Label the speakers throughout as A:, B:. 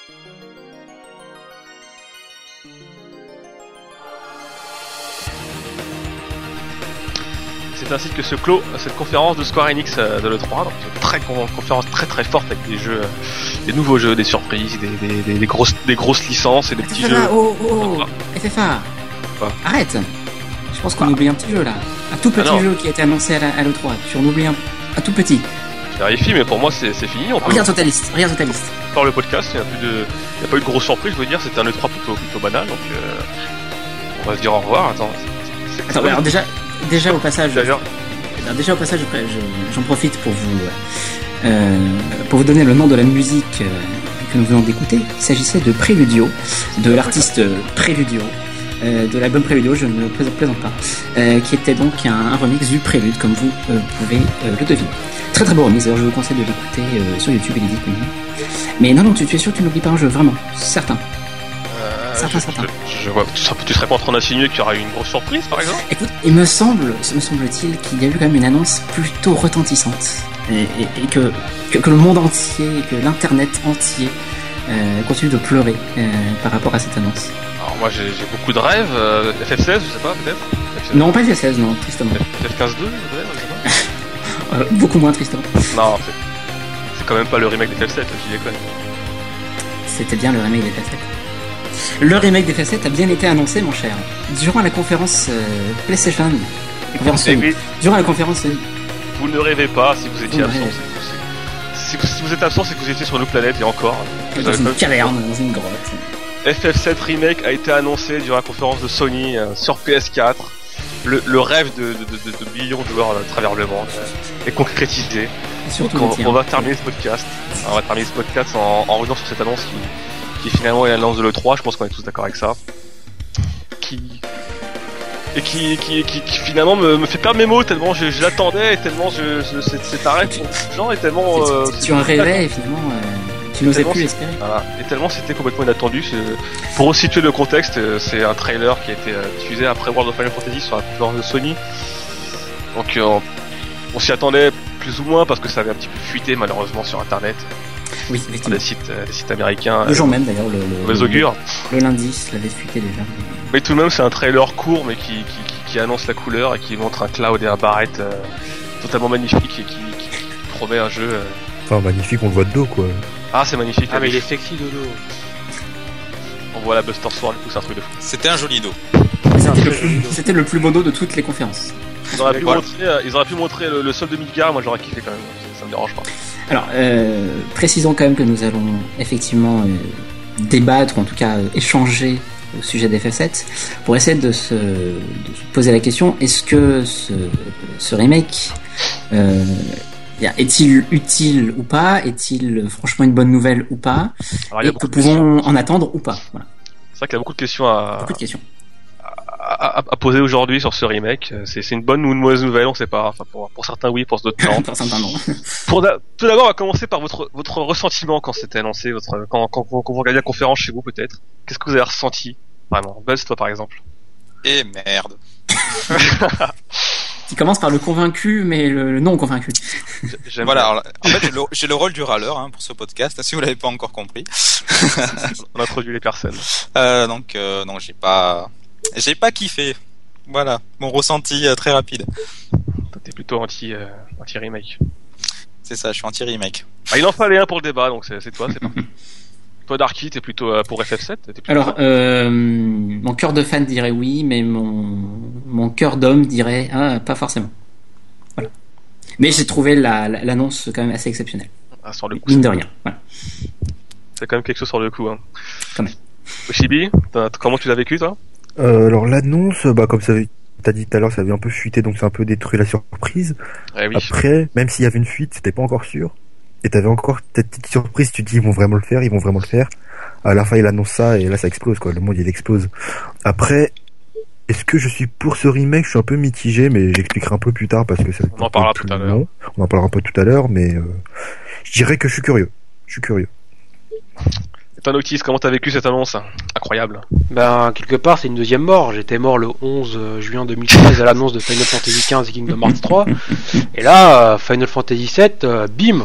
A: C'est ainsi que se clôt cette conférence de Square Enix de l'E3, donc une conférence très forte avec des jeux, des nouveaux jeux, des surprises, des grosses licences et des petits jeux.
B: FFA.
A: Quoi ?
B: Arrête. Je pense qu'on oublie un petit jeu là, un tout petit jeu qui a été annoncé à l'E3. Tu en oublies un tout petit.
A: Je vérifie, mais pour moi c'est fini.
B: Regarde sur ta liste.
A: Par le podcast, il n'y a pas eu de grosse surprise, je veux dire, c'était un E3 plutôt banal, donc on va se dire au revoir. Attends,
B: alors déjà au passage, j'en profite pour vous donner le nom de la musique que nous venons d'écouter. Il s'agissait de Préludio, de l'artiste Préludio, de l'album Préludio, je ne plaisante pas, qui était donc un remix du Prélude, comme vous pouvez le deviner. Très beau remix, d'ailleurs je vous conseille de l'écouter sur YouTube, il est disponible. Mais non, tu es sûr que tu n'oublies pas un jeu, vraiment, certain. Certain.
A: Je vois. Tu serais pas en train d'insinuer qu'il y aura une grosse surprise, par exemple ?
B: Écoute, me semble-t-il qu'il y a eu quand même une annonce plutôt retentissante et que le monde entier, que l'internet entier continue de pleurer par rapport à cette annonce.
A: Alors moi j'ai beaucoup de rêves. FF16, je sais pas, peut-être FF16.
B: Non, pas FF16, non, tristement.
A: FF15-2, peut-être, je sais pas.
B: Beaucoup moins tristement.
A: Non, c'est quand même pas le remake de FF7, je déconne.
B: C'était bien le remake de FF7. Le remake des FF7 a bien été annoncé, mon cher. Durant la conférence PlayStation. Durant la conférence Sony.
A: Vous ne rêvez pas, si vous étiez absent. Si vous êtes absent, c'est que vous étiez sur une autre planète, et encore.
B: Dans une caverne, dans une grotte.
A: FF7 Remake a été annoncé durant la conférence de Sony sur PS4. Le rêve de millions de joueurs à travers le monde est concrétisé. Donc on va terminer ce podcast. On va terminer ce podcast en revenant sur cette annonce qui finalement est l'annonce de l'E3, je pense qu'on est tous d'accord avec ça. Qui finalement me fait perdre mes mots tellement je l'attendais, et tellement c'est arrêt pour beaucoup de gens, et tellement
B: tu en rêvais et finalement tu n'osais plus l'espérer.
A: Voilà, et tellement c'était complètement inattendu. Pour resituer le contexte, c'est un trailer qui a été diffusé après World of Final Fantasy sur la conférence de Sony. Donc on s'y attendait plus ou moins parce que ça avait un petit peu fuité malheureusement sur internet.
B: Oui, effectivement.
A: Des sites américains.
B: Le jour même d'ailleurs,
A: les augures.
B: Le lundi, ça l'avait fuité déjà.
A: Mais tout de même, c'est un trailer court, mais qui annonce la couleur et qui montre un Cloud et un Barrett totalement magnifique et qui promet un jeu.
C: Enfin, magnifique, on le voit de dos, quoi.
A: Ah, c'est magnifique.
D: Ah, mais il est sexy de dos.
A: On voit la Buster Sword, du coup, c'est un truc de fou.
D: C'était un joli dos.
B: C'était le plus beau dos de toutes les conférences.
A: Ils auraient pu montrer le sol de Midgar, moi j'aurais kiffé quand même, ça me dérange pas.
B: Alors, précisons quand même que nous allons effectivement débattre, ou en tout cas échanger au sujet d'FF7, pour essayer de se poser la question, est-ce que ce remake est-il utile ou pas ? Est-il franchement une bonne nouvelle ou pas ?
A: Alors,
B: et que pouvons en attendre ou pas ? Voilà.
A: C'est vrai qu'il y a beaucoup de questions à poser aujourd'hui sur ce remake. C'est une bonne ou une mauvaise nouvelle, on sait pas. Enfin, pour certains oui, pour d'autres non.
B: Pour certains non.
A: Tout d'abord, on va commencer par votre ressentiment quand c'était annoncé, quand vous regardiez la conférence chez vous peut-être. Qu'est-ce que vous avez ressenti vraiment ? Buzz, toi par exemple.
D: Eh merde.
B: Tu commences par le convaincu, mais le non convaincu.
D: Voilà, alors, en fait j'ai le rôle du râleur pour ce podcast, si vous l'avez pas encore compris.
A: On introduit les personnes.
D: Donc non, j'ai pas kiffé. Voilà, mon ressenti très rapide.
A: Toi, t'es plutôt anti-remake.
D: C'est ça, je suis anti-remake.
A: Il en fallait un pour le débat, donc c'est toi, c'est parti. Toi, Darky, t'es plutôt pour FF7 ?
B: Alors, mon cœur de fan dirait oui, mais mon cœur d'homme dirait pas forcément. Voilà. Mais j'ai trouvé l'annonce quand même assez exceptionnelle.
A: Ah, sur le coup,
B: mine de rien. Voilà.
A: C'est quand même quelque chose sur le coup.
B: Quand même.
A: Oshibi, comment tu l'as vécu, toi ?
C: Alors l'annonce, comme t'as dit tout à l'heure, ça avait un peu fuité, donc c'est un peu détruit la surprise.
A: Oui.
C: Après, même s'il y avait une fuite, c'était pas encore sûr. Et t'avais encore cette petite surprise, tu te dis ils vont vraiment le faire. À la fin, il annonce ça et là ça explose, quoi. Le monde il explose. Après, est-ce que je suis pour ce remake ? Je suis un peu mitigé, mais j'expliquerai un peu plus tard parce que ça.
A: On en parlera tout à l'heure.
C: On en parlera un peu tout à l'heure, mais je dirais que je suis curieux.
A: Et toi, Noctis, comment t'as vécu cette annonce ? Incroyable.
E: Quelque part, c'est une deuxième mort. J'étais mort le 11 juin 2013 à l'annonce de Final Fantasy XV et Kingdom Hearts 3. Et là, Final Fantasy VII, bim !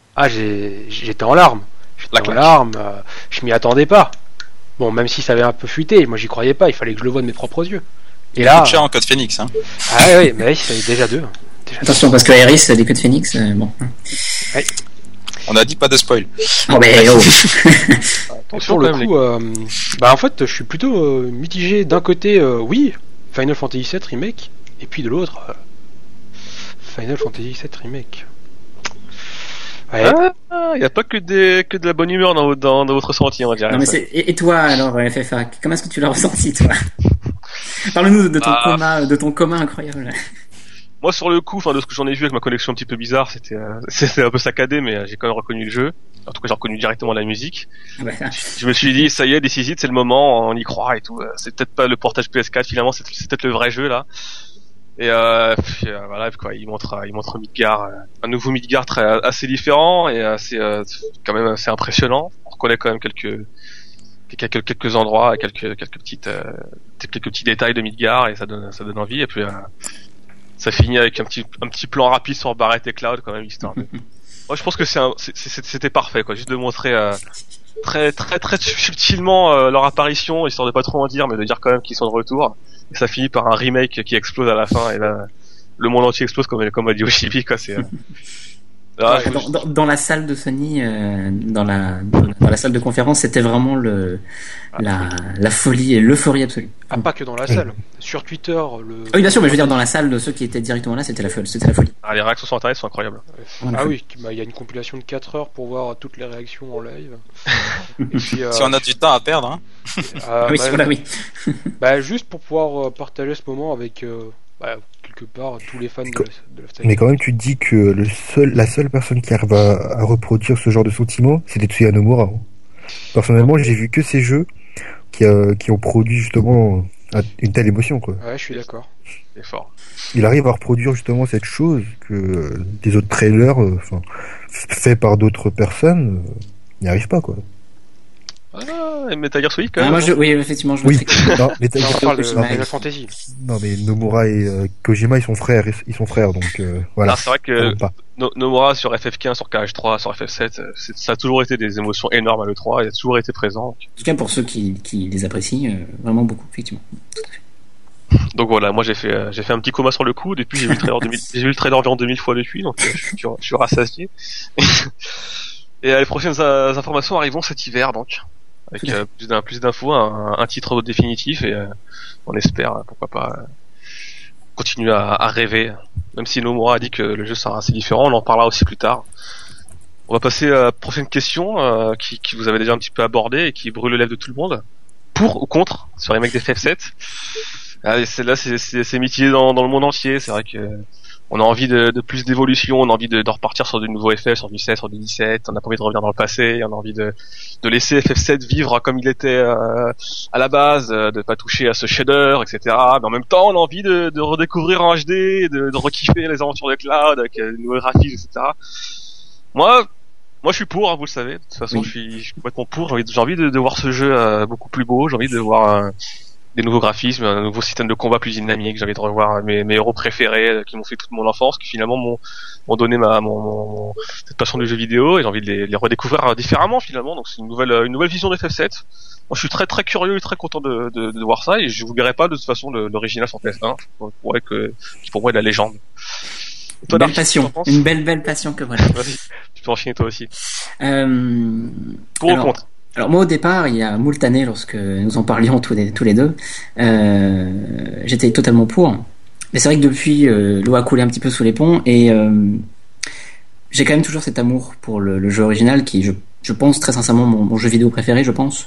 E: Ah, j'étais en larmes. La larme, je m'y attendais pas. Bon, même si ça avait un peu fuité, moi j'y croyais pas, il fallait que je le voie de mes propres yeux.
D: Et là, coûte cher en Code Phoenix, hein.
E: Ah oui, mais c'est déjà deux.
B: Attention, parce que Iris, des Code Phoenix, bon.
E: Oui.
D: On a dit pas de spoil.
B: Oh, mais oh.
E: Attention, le coup, en fait, je suis plutôt mitigé. D'un côté, oui, Final Fantasy VII Remake, et puis de l'autre, Final Fantasy VII Remake.
A: Ouais. Il n'y a pas que de la bonne humeur dans votre ressenti, on dirait.
B: Non, mais et toi, alors, FFA, comment est-ce que tu l'as ressenti, toi? Parle-nous de ton coma incroyable.
A: Moi, sur le coup, de ce que j'en ai vu avec ma connexion un petit peu bizarre, c'était un peu saccadé, mais j'ai quand même reconnu le jeu. En tout cas, j'ai reconnu directement la musique. Je me suis dit, ça y est, This Is It, c'est le moment, on y croit et tout. C'est peut-être pas le portage PS4, finalement, c'est peut-être le vrai jeu, là. Et voilà, quoi, il montre Midgar, un nouveau Midgar assez différent et quand même assez impressionnant. On reconnaît quand même quelques endroits, quelques petits détails de Midgar et ça donne envie. Et puis ça finit avec un petit plan rapide sur Barrett et Cloud quand même, histoire de... Moi je pense que c'était parfait, quoi, juste de montrer très très très subtilement leur apparition, histoire de pas trop en dire, mais de dire quand même qu'ils sont de retour. Et ça finit par un remake qui explose à la fin, et là le monde entier explose comme a dit Oshibi, quoi. C'est
B: dans la salle de Sony, dans la salle de conférence, c'était vraiment la folie et l'euphorie absolue.
E: Ah, pas que dans la salle. Sur Twitter,
B: oui, bien sûr, mais je veux dire, dans la salle de ceux qui étaient directement là, c'était la folie.
A: Les réactions sur Internet sont incroyables.
E: Oui, il y a une compilation de 4 heures pour voir toutes les réactions en live. Et puis,
D: si on a du temps à perdre, hein.
B: Oui.
E: Juste pour pouvoir partager ce moment avec quelque part tous les fans de la
C: Mais quand même, tu te dis que la seule personne qui arrive à reproduire ce genre de sentiment, c'est Tetsuya Nomura. Personnellement, j'ai vu que ces jeux qui ont produit justement une telle émotion, quoi.
E: Ouais, je suis d'accord.
A: C'est fort.
C: Il arrive à reproduire justement cette chose que des autres trailers, faits par d'autres personnes, n'y arrivent pas, quoi.
A: Et Metal Gear Solid, quand même.
B: Oui, effectivement, je
C: non, Metal Gear
E: parle de Final Fantasy.
C: Non, mais Nomura et Kojima, ils sont frères, donc voilà.
A: Alors, c'est vrai que Nomura sur FF15, sur KH3, sur FF7, ça a toujours été des émotions énormes à l'E3, il a toujours été présent.
B: En tout cas, pour ceux qui les apprécient, vraiment beaucoup, effectivement. Tout à fait.
A: Donc voilà, moi j'ai fait un petit coma sur le coup, depuis j'ai vu le trailer environ 2000 fois depuis, donc je suis rassasié. Et les prochaines informations arriveront cet hiver, donc. Avec plus d'infos, un titre définitif, et on espère, pourquoi pas, continuer à rêver. Même si Nomura a dit que le jeu sera assez différent, on en parlera aussi plus tard. On va passer à la prochaine question, qui vous avez déjà un petit peu abordé et qui brûle les lèvres de tout le monde. Pour ou contre sur les mecs des FF7. Celle-là, c'est mitigé dans le monde entier. C'est vrai que on a envie de plus d'évolution, on a envie de repartir sur de nouveaux FF, sur du 16, sur du 17, on a pas envie de revenir dans le passé, on a envie de laisser FF7 vivre comme il était à la base, de pas toucher à ce shader, etc. Mais en même temps, on a envie de redécouvrir en HD, de rekiffer les aventures de Cloud avec de nouveaux graphismes, etc. Moi je suis pour, hein, vous le savez. De toute façon, je suis complètement pour. J'ai envie de voir ce jeu beaucoup plus beau, j'ai envie de voir des nouveaux graphismes, un nouveau système de combat plus dynamique. J'ai envie de revoir mes héros préférés qui m'ont fait toute mon enfance, qui finalement m'ont donné cette passion du jeu vidéo, et j'ai envie de les redécouvrir différemment finalement. Donc c'est une nouvelle vision de FF7. Moi je suis très très curieux et très content de voir ça, et je vous verrai pas de toute façon l'original sur PS1. Qui pour moi est la légende.
B: Toi, une belle passion que voilà.
A: Vas-y, tu peux enchaîner toi aussi.
B: Pour ou contre? Alors moi au départ, il y a moult années, lorsque nous en parlions tous les deux, j'étais totalement pour. Mais c'est vrai que depuis, l'eau a coulé un petit peu sous les ponts, et j'ai quand même toujours cet amour pour le jeu original, qui je pense très sincèrement mon jeu vidéo préféré, je pense.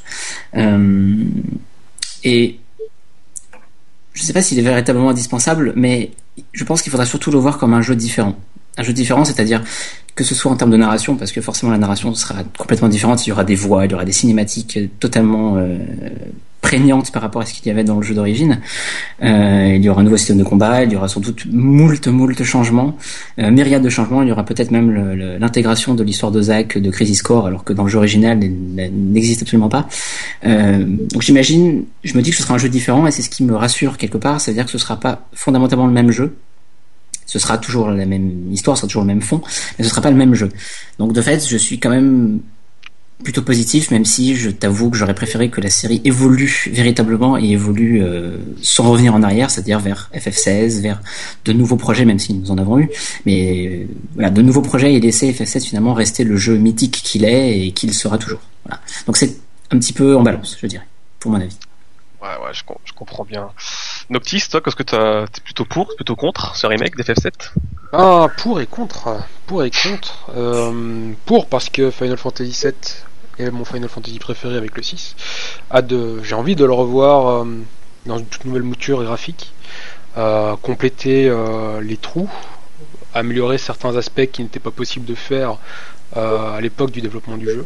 B: Et je sais pas s'il est véritablement indispensable, mais je pense qu'il faudra surtout le voir comme un jeu différent. Un jeu différent, c'est-à-dire que ce soit en termes de narration, parce que forcément la narration sera complètement différente, il y aura des voix, il y aura des cinématiques totalement prégnantes par rapport à ce qu'il y avait dans le jeu d'origine. Il y aura un nouveau système de combat, il y aura sans doute moult changements, myriades de changements, il y aura peut-être même l'intégration de l'histoire de Zack de Crisis Core, alors que dans le jeu original n'existe absolument pas. Donc je me dis que ce sera un jeu différent, et c'est ce qui me rassure quelque part, c'est-à-dire que ce sera pas fondamentalement le même jeu. Ce sera toujours la même histoire, ce sera toujours le même fond, mais ce sera pas le même jeu. Donc de fait, je suis quand même plutôt positif, même si je t'avoue que j'aurais préféré que la série évolue véritablement et évolue sans revenir en arrière, c'est-à-dire vers FF16, vers de nouveaux projets, même si nous en avons eu, mais voilà, de nouveaux projets et laisser FF7 finalement rester le jeu mythique qu'il est et qu'il sera toujours. Voilà. Donc c'est un petit peu en balance, je dirais, pour mon avis.
A: Ouais, je comprends bien. Noctis, toi, qu'est-ce que t'es plutôt pour, plutôt contre ce remake d'FF7?
E: Ah, pour et contre. Pour parce que Final Fantasy VII est mon Final Fantasy préféré avec le 6. J'ai envie de le revoir dans une toute nouvelle mouture graphique, compléter les trous, améliorer certains aspects qui n'étaient pas possibles de faire à l'époque du développement du jeu.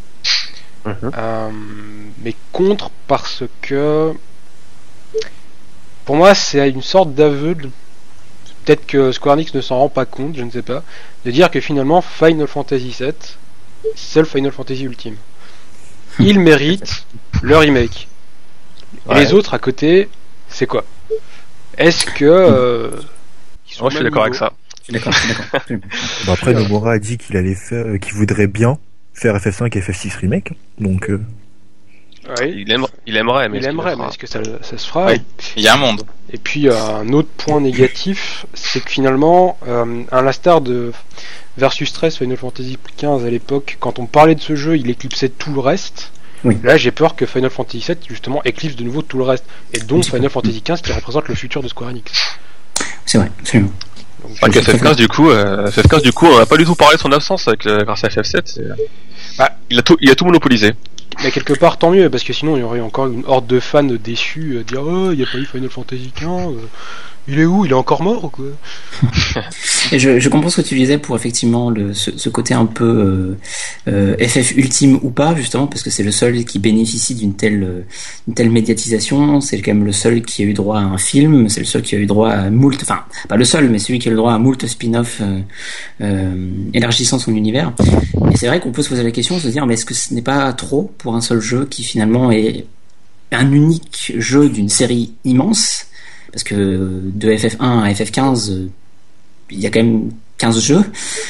E: Mais contre parce que pour moi c'est une sorte d'aveu, peut-être que Square Enix ne s'en rend pas compte, je ne sais pas, de dire que finalement Final Fantasy VII c'est le Final Fantasy ultime. Il mérite le remake. Et les autres à côté, c'est quoi? Est-ce que
A: moi je suis d'accord avec ça.
B: Je suis d'accord.
C: Bon, après Nomura a dit qu'il allait faire, qu'il voudrait bien faire FF5 et FF6 remake, donc
E: oui.
A: il aimerait, mais
E: est-ce que ça se fera?
D: Oui. Il y a un monde.
E: Et puis un autre point négatif, c'est que finalement, à l'instar de Versus 13 Final Fantasy XV à l'époque, quand on parlait de ce jeu, il éclipsait tout le reste.
B: Oui.
E: Là, j'ai peur que Final Fantasy VII justement éclipse de nouveau tout le reste, et donc Final Fantasy XV qui représente le futur de Square Enix.
B: C'est vrai, absolument.
A: Donc, FF15 du coup, on n'a pas du tout parlé de son absence grâce à FF7. Il a tout monopolisé.
E: Mais quelque part, tant mieux, parce que sinon, il y aurait encore une horde de fans déçus dire il n'y a pas eu Final Fantasy XV. Il est où? Il est encore mort ou quoi?
B: Et je comprends ce que tu disais pour effectivement ce côté un peu FF ultime ou pas, justement, parce que c'est le seul qui bénéficie d'une telle médiatisation, c'est quand même le seul qui a eu droit à un film, c'est le seul qui a eu droit à moult, enfin pas le seul, mais celui qui a eu droit à moult spin-off élargissant son univers. Et c'est vrai qu'on peut se poser la question, se dire mais est-ce que ce n'est pas trop pour un seul jeu qui finalement est un unique jeu d'une série immense? Parce que de FF1 à FF15, il y a quand même 15 jeux.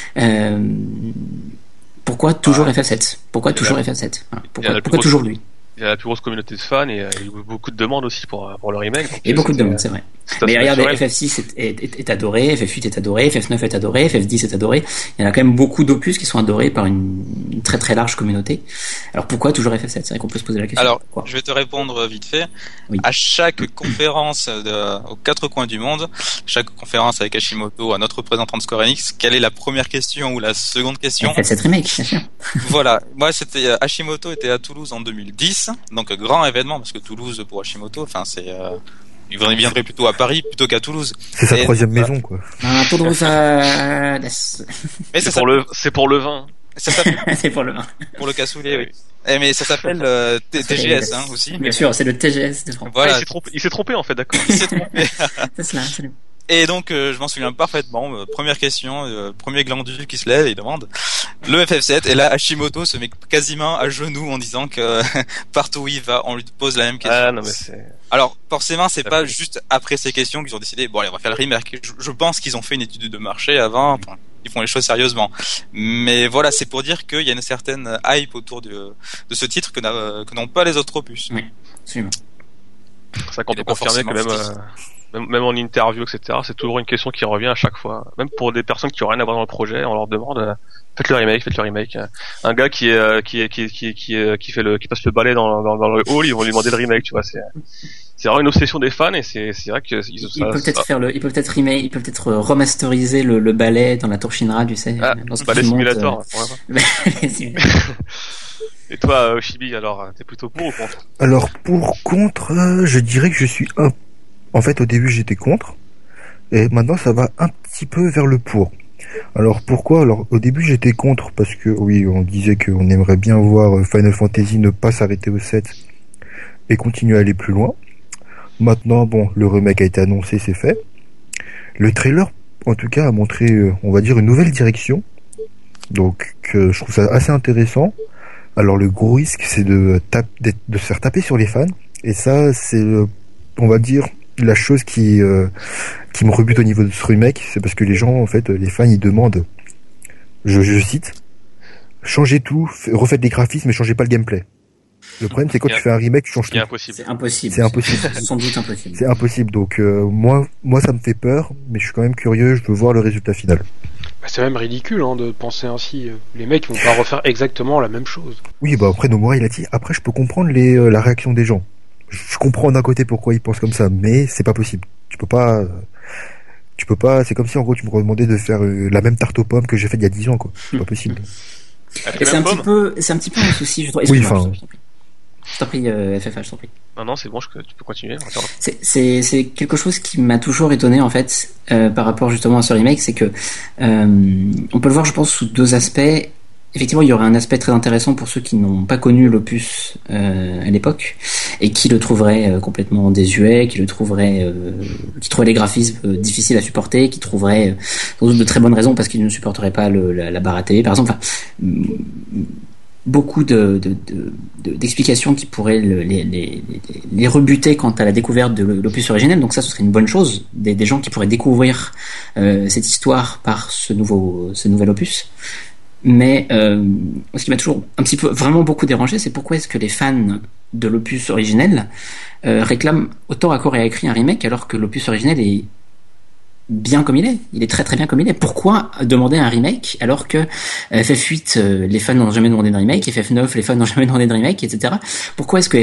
B: Pourquoi toujours FF7? Pourquoi toujours FF7? Voilà. Pourquoi toujours lui?
A: Il y a la plus grosse communauté de fans et il y a eu beaucoup de demandes aussi pour le remake.
B: Et beaucoup de demandes, c'est vrai. Mais regardez, FF6 est adoré, FF8 est adoré, FF9 est adoré, FF10 est adoré. Il y en a quand même beaucoup d'opus qui sont adorés par une très très large communauté. Alors pourquoi toujours FF7? C'est vrai qu'on peut se poser la question.
D: Alors, je vais te répondre vite fait. Oui. À chaque conférence aux quatre coins du monde, chaque conférence avec Hashimoto, à notre représentant de Square Enix, quelle est la première question ou la seconde question?
B: FF7 remake, bien sûr.
D: Voilà. Moi, c'était Hashimoto était à Toulouse en 2010, donc grand événement parce que Toulouse pour Hashimoto, enfin c'est il viendrait plutôt à Paris plutôt qu'à Toulouse.
C: C'est sa troisième maison, quoi.
B: Toulouse,
D: mais
A: c'est pour le vin.
B: C'est pour le vin.
D: Pour le cassoulet, oui. Mais ça s'appelle TGS aussi.
B: Bien sûr, c'est le TGS de France.
A: Voilà. Il s'est trompé en fait, d'accord.
D: Il s'est trompé.
B: C'est cela, absolument.
D: Et donc, je m'en souviens parfaitement. Première question, premier glandu qui se lève et il demande le FF7. Et là, Hashimoto se met quasiment à genoux en disant que partout où il va, on lui pose la même question.
A: Ah, non, mais c'est...
D: Alors, forcément, c'est pas juste après ces questions qu'ils ont décidé, bon, allez, on va faire le remake. Je pense qu'ils ont fait une étude de marché avant. Enfin, ils font les choses sérieusement. Mais voilà, c'est pour dire qu'il y a une certaine hype autour de ce titre que n'ont pas les autres opus.
B: Oui, absolument.
A: C'est ça qu'on peut confirmer que même en interview, etc., c'est toujours une question qui revient à chaque fois. Même pour des personnes qui ont rien à voir dans le projet, on leur demande faites le remake. Un gars qui passe le balai dans le hall, ils vont lui demander le remake, tu vois. C'est vraiment une obsession des fans et c'est vrai que
B: il peut peut-être remasteriser le balai dans la tour Shinra, tu sais.
A: Balai simulator. Et toi, Chibi, alors, t'es plutôt pour ou contre?
C: Alors, contre, je dirais que je suis en fait, au début, j'étais contre. Et maintenant, ça va un petit peu vers le pour. Alors, pourquoi? Alors, au début, j'étais contre parce que, oui, on disait qu'on aimerait bien voir Final Fantasy ne pas s'arrêter au 7 et continuer à aller plus loin. Maintenant, bon, le remake a été annoncé, c'est fait. Le trailer, en tout cas, a montré, on va dire, une nouvelle direction. Donc, je trouve ça assez intéressant. Alors, le gros risque, c'est de se faire taper sur les fans. Et ça, c'est, on va dire, la chose qui me rebute au niveau de ce remake, c'est parce que les gens, en fait, les fans, ils demandent, je cite, changez tout, refaites des graphismes mais changez pas le gameplay. Le problème, c'est quand tu fais un remake, tu changes tout.
B: C'est impossible.
C: C'est impossible.
B: C'est sans doute impossible.
C: C'est impossible. Donc moi, ça me fait peur, mais je suis quand même curieux. Je veux voir le résultat final.
E: Bah, c'est même ridicule de penser ainsi. Les mecs vont pas refaire exactement la même chose.
C: Oui, bah après Nomura, il a dit. Après, je peux comprendre la réaction des gens. Je comprends d'un côté pourquoi ils pensent comme ça, mais c'est pas possible. Tu peux pas. C'est comme si en gros tu me demandais de faire la même tarte aux pommes que j'ai fait il y a 10 ans, quoi. C'est pas possible.
B: Et c'est un petit peu un souci, je trouve.
C: Oui, enfin.
B: Je t'en prie, FFH, je t'en prie.
A: Non, c'est bon, tu peux continuer.
B: C'est quelque chose qui m'a toujours étonné, en fait, par rapport justement à ce remake, c'est que, on peut le voir, je pense, sous deux aspects. Effectivement, il y aurait un aspect très intéressant pour ceux qui n'ont pas connu l'opus à l'époque et qui le trouveraient complètement désuet, qui trouveraient les graphismes difficiles à supporter, qui trouveraient sans doute de très bonnes raisons parce qu'ils ne supporteraient pas la barre à télé, par exemple. Enfin, beaucoup d'explications qui pourraient les rebuter quant à la découverte de l'opus originel. Donc ça, ce serait une bonne chose. Des gens qui pourraient découvrir cette histoire par ce nouvel opus. Mais ce qui m'a toujours un petit peu vraiment beaucoup dérangé, c'est pourquoi est-ce que les fans de l'opus originel réclament autant à corps et à écrit un remake alors que l'opus originel est bien comme il est. Il est très très bien comme il est. Pourquoi demander un remake alors que FF8 les fans n'ont jamais demandé de remake, FF9 les fans n'ont jamais demandé de remake, etc. Pourquoi est-ce que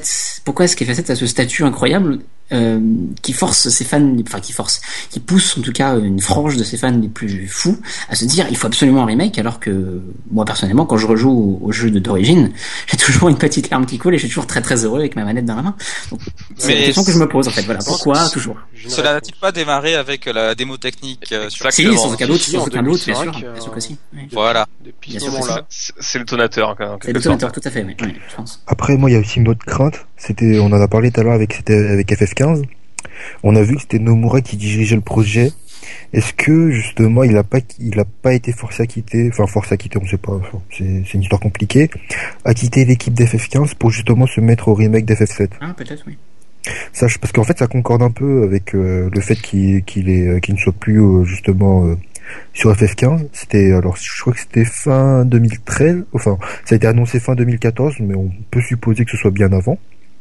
B: FF7 a ce statut incroyable qui force ses fans, qui pousse en tout cas une frange de ses fans les plus fous à se dire il faut absolument un remake, alors que moi personnellement quand je rejoue au jeu d'origine, j'ai toujours une petite larme qui coule et je suis toujours très très heureux avec ma manette dans la main. Donc, c'est la question que je me pose en fait. Voilà, pourquoi toujours.
D: Cela n'a-t-il pas démarré avec la démo technique sur
B: Si, sans aucun doute, bien sûr que si. Oui.
D: Voilà.
E: Depuis ce moment-là,
A: c'est le tonateur.
B: C'est le tonateur, tout à fait. Oui, je pense.
C: Après, moi, il y a aussi une autre crainte. On en a parlé tout à l'heure avec FF15. On a vu que c'était Nomura qui dirigeait le projet. Est-ce que justement il a pas été forcé à quitter, on sait pas, c'est une histoire compliquée, à quitter l'équipe d'FF15 pour justement se mettre au remake d'FF7.
B: Ah, peut-être, oui.
C: Ça, parce qu'en fait ça concorde un peu avec le fait qu'il ne soit plus justement sur FF15. Je crois que c'était fin 2013, enfin ça a été annoncé fin 2014, mais on peut supposer que ce soit bien avant.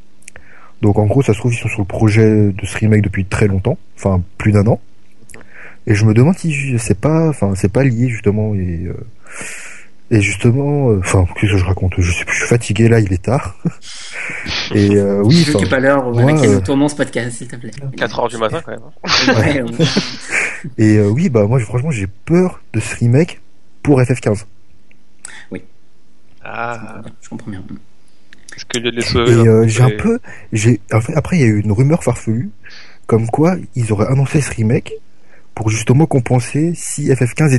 C: Donc en gros ça se trouve ils sont sur le projet de ce remake depuis très longtemps, enfin plus d'1 an. Et je me demande si c'est pas lié justement et justement, qu'est-ce que je raconte? Je sais plus, je suis fatigué là, il est tard. Et oui.
B: Je n'occupe pas l'heure à laquelle nous tournons ce podcast, s'il te plaît.
A: 4h du matin quand même.
B: Ouais.
C: Et oui, moi franchement j'ai peur de ce remake pour FF15.
B: Oui.
A: Ah.
B: Je comprends bien.
A: Est-ce que les sauver?
C: Et après il y a eu une rumeur farfelue comme quoi ils auraient annoncé ce remake pour justement compenser si FF15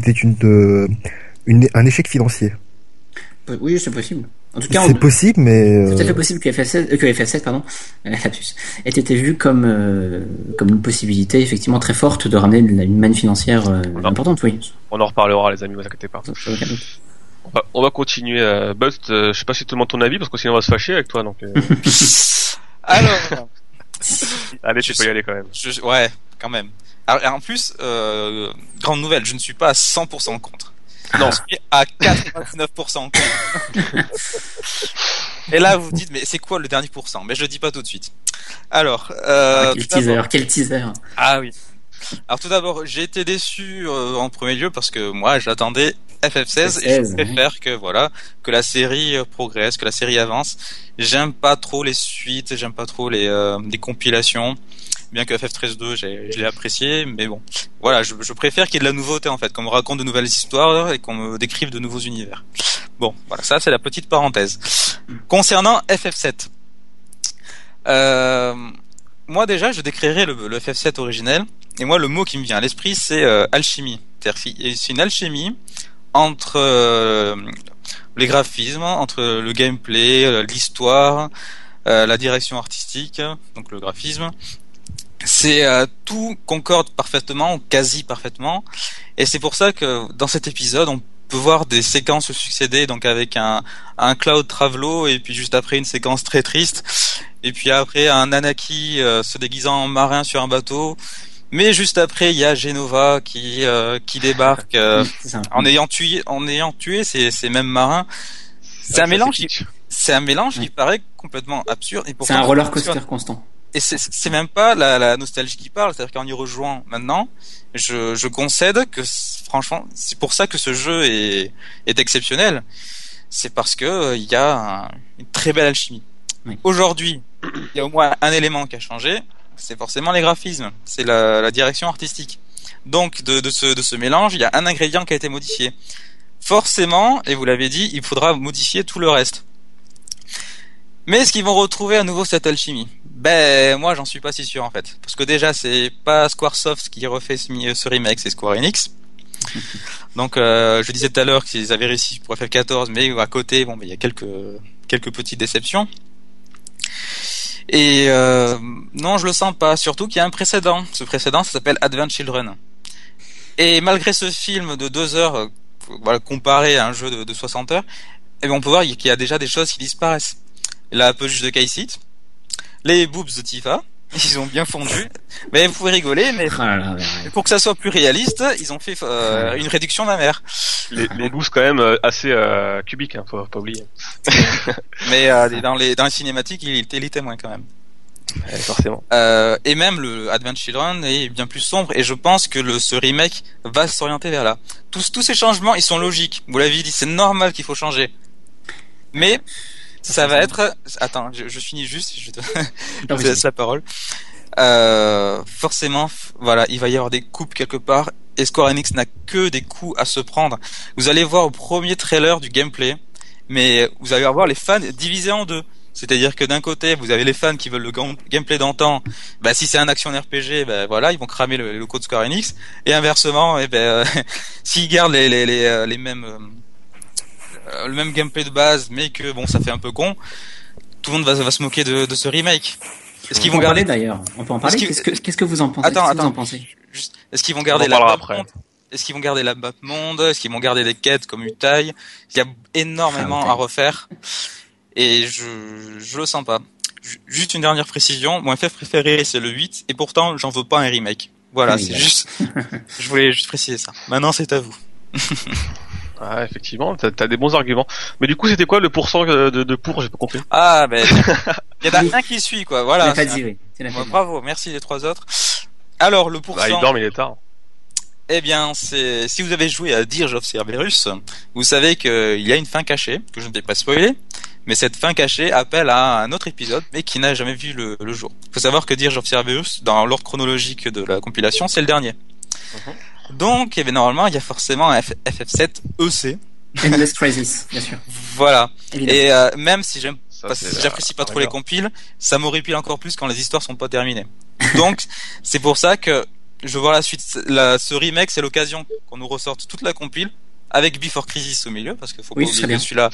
C: était un échec financier.
B: Oui, c'est possible. En tout cas,
C: c'est possible, mais
B: c'est tout à fait possible que FF7, lapsus, ait été vu comme une possibilité effectivement très forte de ramener une manne financière importante. Oui.
A: On en reparlera, les amis, vous inquiétez pas. On va continuer. Bust, je sais pas si tu demandes ton avis parce que sinon on va se fâcher avec toi. Donc.
D: Alors.
A: Allez, tu peux y aller quand même.
D: Ouais, quand même. Alors, en plus, grande nouvelle, je ne suis pas à 100% contre. Non, je suis à 99% contre. Et là, vous vous dites, mais c'est quoi le dernier pourcent? Mais je le dis pas tout de suite. Alors,
B: quel teaser.
D: Ah oui. Alors tout d'abord, j'ai été déçu en premier lieu parce que moi, j'attendais FF16 et je préfère que la série progresse, que la série avance. J'aime pas trop les suites, j'aime pas trop les compilations. Bien que FF13-2, je l'ai apprécié, mais bon, voilà, je préfère qu'il y ait de la nouveauté en fait, qu'on me raconte de nouvelles histoires et qu'on me décrive de nouveaux univers. Bon, voilà, ça c'est la petite parenthèse. Concernant FF7, moi déjà, je décrirais le FF7 originel, et moi le mot qui me vient à l'esprit c'est alchimie. C'est une alchimie entre les graphismes, entre le gameplay, l'histoire, la direction artistique, donc le graphisme. C'est tout concorde parfaitement, quasi parfaitement, et c'est pour ça que dans cet épisode on peut voir des séquences se succéder, donc avec un Cloud Travelo et puis juste après une séquence très triste, et puis après un Nanaki se déguisant en marin sur un bateau, Mais juste après, il y a Genova qui débarque en ayant tué ces mêmes marins. C'est un mélange qui paraît complètement absurde. Et
B: c'est un roller coaster constant.
D: Et c'est même pas la nostalgie qui parle, c'est-à-dire qu'en y rejoignant maintenant, je concède que franchement, c'est pour ça que ce jeu est exceptionnel. C'est parce que il y a une très belle alchimie. Oui. Aujourd'hui, il y a au moins un élément qui a changé, c'est forcément les graphismes, c'est la direction artistique. Donc de ce mélange, il y a un ingrédient qui a été modifié. Forcément, et vous l'avez dit, il faudra modifier tout le reste. Mais est-ce qu'ils vont retrouver à nouveau cette alchimie ? Ben, moi, j'en suis pas si sûr, en fait. Parce que déjà, c'est pas Squaresoft qui refait ce remake, c'est Square Enix. Donc, je disais tout à l'heure qu'ils avaient réussi pour FF14, mais à côté, il y a quelques petites déceptions. Et, non, je le sens pas. Surtout qu'il y a un précédent. Ce précédent, ça s'appelle Advent Children. Et malgré ce film de 2 heures, comparé à un jeu de 60 heures, eh bien, on peut voir qu'il y a déjà des choses qui disparaissent. La peluche de Kai-Sit, les boobs de Tifa, ils ont bien fondu. Mais vous pouvez rigoler, mais pour que ça soit plus réaliste, ils ont fait une réduction mammaire.
A: Les boobs quand même assez cubiques, hein, faut pas oublier.
D: Mais dans les cinématiques, il était témoin quand même.
A: Ouais, forcément.
D: Et même le Advent Children est bien plus sombre, et je pense que ce remake va s'orienter vers là. Tous ces changements, ils sont logiques. Vous l'avez dit, c'est normal qu'il faut changer. Mais ça va être... Attends, je finis juste, je te laisse la parole. Forcément, voilà, il va y avoir des coupes quelque part, et Square Enix n'a que des coups à se prendre. Vous allez voir au premier trailer du gameplay, mais vous allez avoir les fans divisés en deux. C'est-à-dire que d'un côté, vous avez les fans qui veulent le gameplay d'antan. Bah, si c'est un action RPG, voilà, ils vont cramer le code Square Enix. Et inversement, s'ils gardent les mêmes, le même gameplay de base, mais que bon, ça fait un peu con, tout le monde va se moquer de ce remake.
B: Est-ce qu'ils vont garder d'ailleurs? On peut en parler. Qu'est-ce que vous en pensez?
D: Attends.
B: Vous en pensez?
D: Est-ce qu'ils vont garder la map monde? Est-ce qu'ils vont garder la map monde? Est-ce qu'ils vont garder des quêtes comme Utai? Il y a énormément à refaire. Et je le sens pas. Juste une dernière précision, mon FF préféré c'est le 8, et pourtant j'en veux pas un remake. Voilà, c'est juste... Je voulais juste préciser ça. Maintenant c'est à vous.
A: Ah, effectivement, t'as des bons arguments. Mais du coup, c'était quoi le pourcent de pour? J'ai pas compris.
D: Ah, il y en a un qui suit, quoi. Voilà.
B: C'est la oui.
D: Bravo, merci les 3 autres. Alors, le pourcent...
A: il dort, mais il est tard.
D: Eh bien, si vous avez joué à Dirge of Cerberus, vous savez qu'il y a une fin cachée, que je ne vais pas spoiler, mais cette fin cachée appelle à un autre épisode, mais qui n'a jamais vu le jour. Il faut savoir que Dirge of Cerberus, dans l'ordre chronologique de la compilation, c'est le dernier. Donc, normalement, il y a forcément un FF7 EC.
B: Endless Crisis, bien sûr.
D: Voilà. Évidemment. Et même si j'apprécie pas trop les compiles, ça m'horripile encore plus quand les histoires sont pas terminées. Donc, c'est pour ça que je vois la suite. Ce remake, c'est l'occasion qu'on nous ressorte toute la compile, avec Before Crisis au milieu, parce qu'il faut pas oublier que celui-là,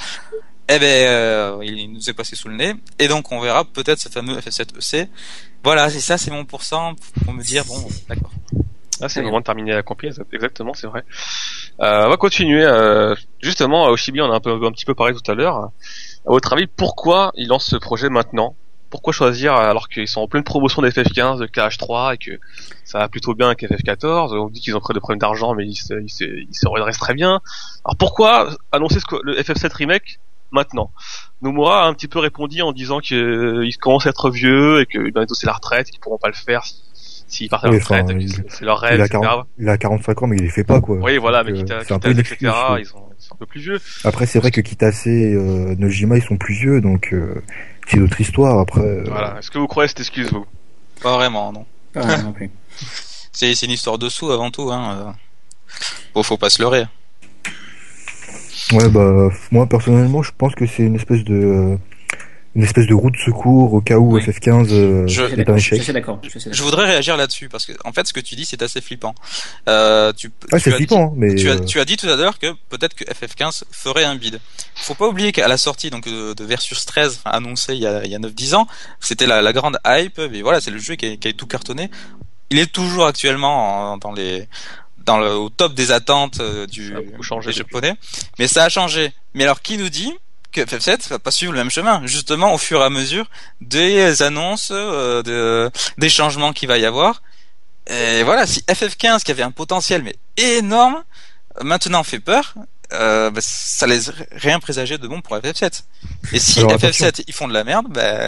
D: il nous est passé sous le nez. Et donc, on verra peut-être ce fameux FF7 EC. Voilà, c'est mon pourcent pour me dire, bon, d'accord.
A: Ah, c'est le moment de terminer la compil, exactement, c'est vrai. On va continuer. Justement, à Oshibi, on a un petit peu parlé tout à l'heure. À votre avis, pourquoi ils lancent ce projet maintenant? Pourquoi choisir alors qu'ils sont en pleine promotion des FF15, de KH3 et que ça va plutôt bien avec FF14? On dit qu'ils ont des problèmes d'argent, mais ils se redressent très bien. Alors pourquoi annoncer le FF7 remake maintenant? Nomura a un petit peu répondu en disant qu'ils commencent à être vieux et qu'ils vont c'est la retraite, qu'ils pourront pas le faire s'ils partent à la retraite, c'est leur rêve,
C: il a 45 ans, mais il les fait pas, quoi.
A: Oui, voilà, mais Kitase, etc., ils sont un peu plus vieux.
C: Après, c'est vrai que Kitase et Nojima, ils sont plus vieux, donc c'est d'autres histoires, après...
A: Voilà. Est-ce que vous croyez cette excuse, vous?
D: Pas vraiment, non.
B: Pas vraiment non plus.
D: C'est une histoire de sous, avant tout, hein. Bon, faut pas se leurrer.
C: Ouais, moi, personnellement, je pense que c'est une espèce de roue de secours au cas où FF15 est un échec.
B: Je suis d'accord.
D: Je voudrais réagir là-dessus parce que en fait ce que tu dis c'est assez flippant.
C: C'est flippant, mais
D: tu as dit tout à l'heure que peut-être que FF15 ferait un bid. Faut pas oublier qu'à la sortie donc de Versus 13 annoncé il y a 9-10 ans, c'était la grande hype. Mais voilà, c'est le jeu qui a tout cartonné. Il est toujours actuellement au top des attentes des japonais, mais ça a changé. Mais alors qui nous dit que FF7 va pas suivre le même chemin, justement au fur et à mesure des annonces, des changements qu'il va y avoir, Et voilà, si FF15 qui avait un potentiel mais énorme, maintenant fait peur, ça laisse rien présager de bon pour FF7. Et si alors, FF7 ils font de la merde,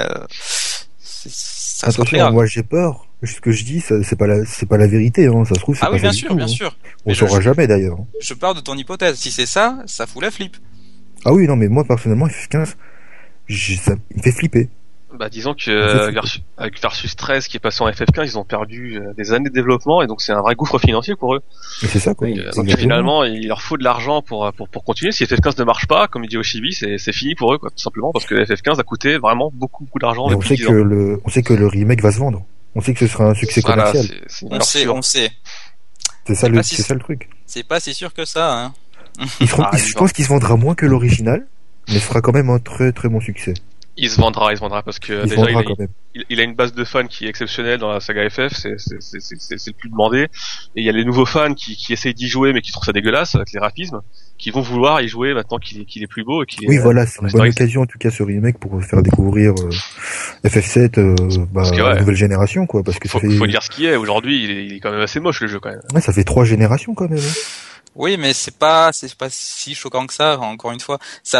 D: ça
C: attention, moi j'ai peur. Ce que je dis, c'est pas la vérité, hein. Ça se trouve, c'est pas
D: bien sûr, bien sûr.
C: On saura jamais d'ailleurs.
D: Je pars de ton hypothèse. Si c'est ça fout la flip.
C: Ah oui, non, mais moi personnellement, FF15, ça me fait flipper.
A: Bah disons que avec Versus 13 qui est passé en FF15, ils ont perdu des années de développement et donc c'est un vrai gouffre financier pour eux.
C: Et c'est ça quoi.
A: Donc finalement, il leur faut de l'argent pour continuer. Si FF15 ne marche pas, comme il dit Oshibi, c'est fini pour eux quoi, tout simplement parce que FF15 a coûté vraiment beaucoup d'argent.
C: On sait que le remake va se vendre. On sait que ce sera un succès commercial.
D: On sait.
C: C'est ça le truc.
D: C'est pas si sûr que ça, hein.
C: Je pense qu'il se vendra moins que l'original, mais ce sera quand même un très très bon succès.
A: Il se vendra parce que déjà il a une base de fans qui est exceptionnelle dans la saga FF, c'est le plus demandé. Et il y a les nouveaux fans qui essayent d'y jouer mais qui trouvent ça dégueulasse avec les graphismes, qui vont vouloir y jouer maintenant qu'il est plus beau et qu'il
C: oui, voilà, c'est une bonne occasion en tout cas ce remake pour faire découvrir FF7 la nouvelle génération quoi, parce que
A: faut dire ce qu'il est. Aujourd'hui, il est quand même assez moche le jeu quand même.
C: Ouais, ça fait 3 générations quand même. Hein.
D: Oui, mais c'est pas si choquant que ça. Encore une fois,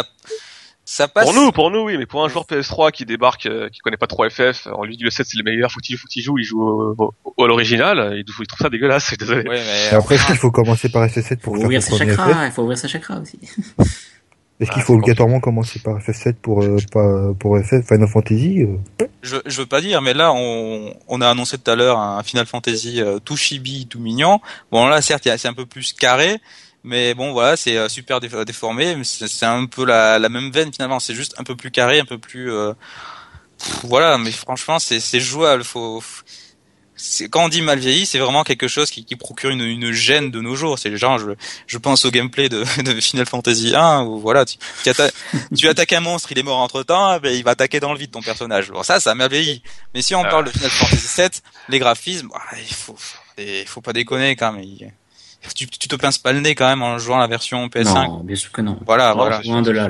D: ça passe.
A: Pour nous, oui, mais pour un joueur PS3 qui débarque, qui connaît pas trop FF, on lui dit le 7 c'est le meilleur, faut qu'il joue, il joue à l'original, il trouve ça dégueulasse, désolé.
D: Ouais, mais
C: après, est-ce qu'il faut commencer par FF7 pour faire
B: ouvrir ses chakras, il faut ouvrir ses chakras aussi.
C: Est-ce qu'il faut obligatoirement commencer par FF7 pour FF Final Fantasy
D: Je veux pas dire, mais là on a annoncé tout à l'heure un Final Fantasy tout chibi, tout mignon. Bon là certes c'est un peu plus carré, mais bon voilà c'est super déformé. C'est un peu la même veine finalement. C'est juste un peu plus carré, un peu plus voilà. Mais franchement c'est jouable. Quand on dit mal vieilli, c'est vraiment quelque chose qui procure une gêne de nos jours. C'est genre, je pense au gameplay de Final Fantasy 1 où voilà, tu attaques un monstre, il est mort entre temps, il va attaquer dans le vide ton personnage. Bon, ça a mal vieilli. Mais si on parle de Final Fantasy 7, les graphismes, il faut pas déconner quand même. Tu te pinces pas le nez quand même en jouant la version PS5.
B: Non, bien sûr que non.
D: Voilà.
B: Loin de là.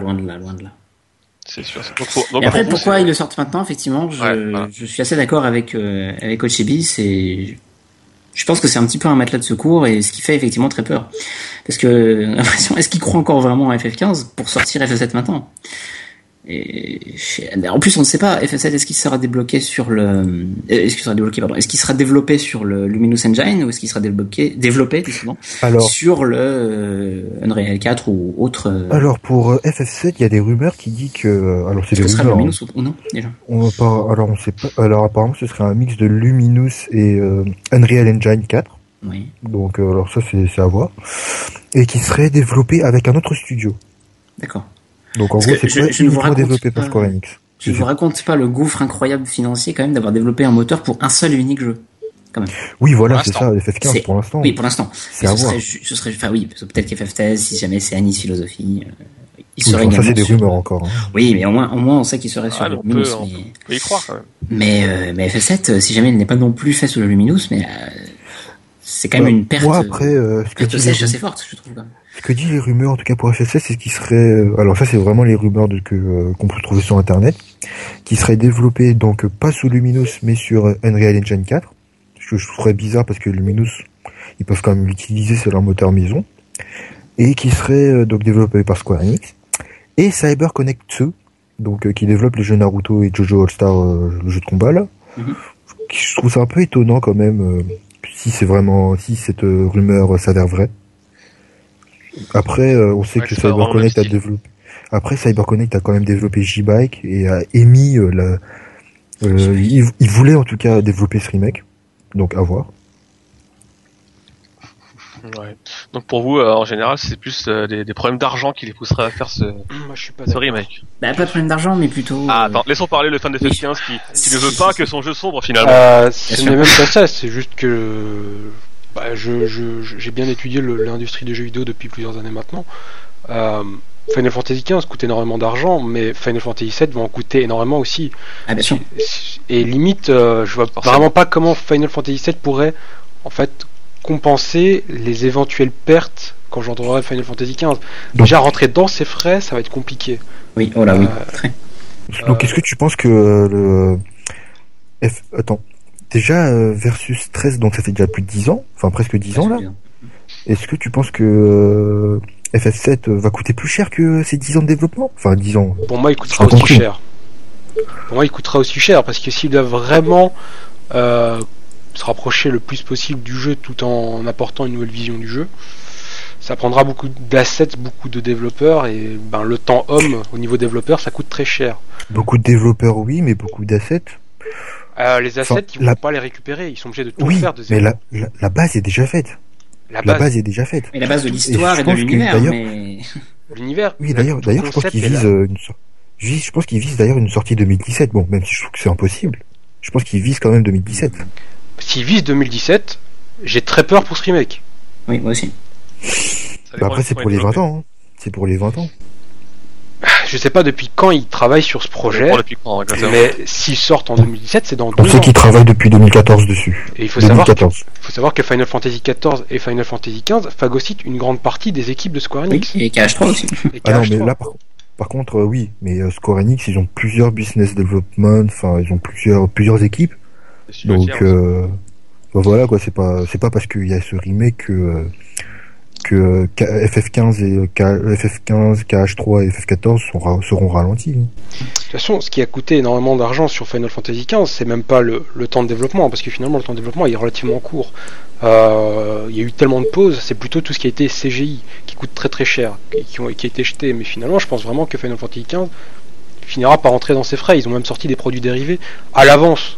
A: C'est sûr.
B: Et après, pourquoi ils le sortent maintenant, effectivement, je suis assez d'accord avec Oshibi, je pense que c'est un petit peu un matelas de secours et ce qui fait effectivement très peur. Parce que, est-ce qu'ils croient encore vraiment à FF15 pour sortir FF7 maintenant? Et en plus, on ne sait pas, FF7, est-ce qu'il sera développé sur le Luminous Engine ou est-ce qu'il sera développé sur le Unreal 4 ou autre
C: Alors, pour FF7, il y a des rumeurs qui disent que, alors c'est des rumeurs.
B: Ce sera Luminous ou non, déjà?
C: On sait pas, alors apparemment, ce serait un mix de Luminous et Unreal Engine 4.
B: Oui.
C: Donc, alors ça, c'est à voir. Et qui serait développé avec un autre studio.
B: D'accord.
C: Donc en gros, c'est pas uniquement développé par Square Enix.
B: Je ne vous raconte pas le gouffre incroyable financier quand même d'avoir développé un moteur pour un seul et unique jeu. Quand même.
C: Oui, voilà, c'est ça, FF15 pour l'instant.
B: Oui, pour l'instant.
C: C'est à voir.
B: Ce serait, enfin oui, peut-être qu'FF13, si jamais c'est Anis Philosophie, il
C: serait également. Ça, c'est des rumeurs encore. Hein.
B: Oui, mais au moins, on sait qu'il serait sur le Luminous.
A: On peut y croire quand même.
B: Mais FF7, si jamais il n'est pas non plus fait sous le Luminous, mais c'est quand même une perte.
C: Moi, après,
B: perte sèche assez forte, je trouve quand même.
C: Ce que disent les rumeurs, en tout cas pour FF7, c'est ce qui serait, alors ça c'est vraiment les rumeurs qu'on peut trouver sur internet, qui serait développé donc pas sous Luminous mais sur Unreal Engine 4. Ce que je trouverais bizarre parce que Luminous, ils peuvent quand même l'utiliser, c'est leur moteur maison. Et qui serait donc développé par Square Enix. Et CyberConnect 2, donc qui développe les jeux Naruto et Jojo All-Star, le jeu de combat là. Mm-hmm. Je trouve ça un peu étonnant quand même, si cette rumeur s'avère vraie. Après, on sait que CyberConnect a développé. Après, CyberConnect a quand même développé J-Bike et a émis il voulait en tout cas développer ce remake. Donc, à voir.
A: Ouais. Donc pour vous, en général, c'est plus des problèmes d'argent qui les pousseraient à faire ce remake.
B: Bah, pas de problème d'argent, mais plutôt.
A: Ah, attends, laissons parler le fan de FF15 qui ne veut pas que son jeu sombre finalement.
E: Ce n'est même pas ça, c'est juste que. J'ai bien étudié l'industrie du jeu vidéo depuis plusieurs années maintenant. Final Fantasy XV coûte énormément d'argent, mais Final Fantasy VII va en coûter énormément aussi.
B: Ah, bien sûr.
E: Et limite, je vois vraiment pas comment Final Fantasy VII pourrait en fait compenser les éventuelles pertes quand j'entendrai Final Fantasy XV. Déjà rentrer dans ses frais, ça va être compliqué.
B: Oui, oh là oui. Très.
C: Donc, est-ce que tu penses que Déjà, Versus 13, donc ça fait déjà plus de 10 ans, enfin presque 10 ans là. Est-ce que tu penses que FF7 va coûter plus cher que ces 10 ans de développement? Enfin 10 ans.
E: Pour moi, il coûtera aussi cher. Pour moi, il coûtera aussi cher parce que s'il doit vraiment se rapprocher le plus possible du jeu tout en apportant une nouvelle vision du jeu, ça prendra beaucoup d'assets, beaucoup de développeurs et le temps homme au niveau développeur, ça coûte très cher.
C: Beaucoup de développeurs, oui, mais beaucoup d'assets.
E: Les assets, ils vont pas les récupérer, ils sont obligés de tout faire de zéro.
C: Mais la base est déjà faite. La base est déjà faite.
B: Et la base de l'histoire et de l'univers, mais...
E: L'univers.
C: Oui, d'ailleurs, je pense qu'ils visent je pense qu'ils visent d'ailleurs une sortie 2017. Bon, même si je trouve que c'est impossible, je pense qu'ils visent quand même 2017.
E: S'ils visent 2017, j'ai très peur pour ce remake.
B: Oui, moi aussi.
C: Après, c'est pour les 20 ans. Hein. C'est pour les 20 ans.
E: Je sais pas depuis quand ils travaillent sur ce projet, mais s'ils sortent en 2017, c'est dans 2 ans.
C: On sait qu'ils travaillent depuis 2014 dessus.
E: Et il faut savoir que Final Fantasy XIV et Final Fantasy XV phagocytent une grande partie des équipes de Square Enix.
B: Oui, et KH3 aussi.
C: Non, mais là, par contre, oui, mais Square Enix, ils ont plusieurs business development, enfin, ils ont plusieurs équipes. Donc, voilà, quoi, c'est pas parce qu'il y a ce remake que FF15 et FF15, KH3 et FF14 seront ralentis. De
E: toute façon, ce qui a coûté énormément d'argent sur Final Fantasy XV, c'est même pas le temps de développement, parce que finalement le temps de développement est relativement court. Il y a eu tellement de pauses, c'est plutôt tout ce qui a été CGI qui coûte très très cher, qui a été jeté. Mais finalement, je pense vraiment que Final Fantasy XV finira par rentrer dans ses frais. Ils ont même sorti des produits dérivés à l'avance.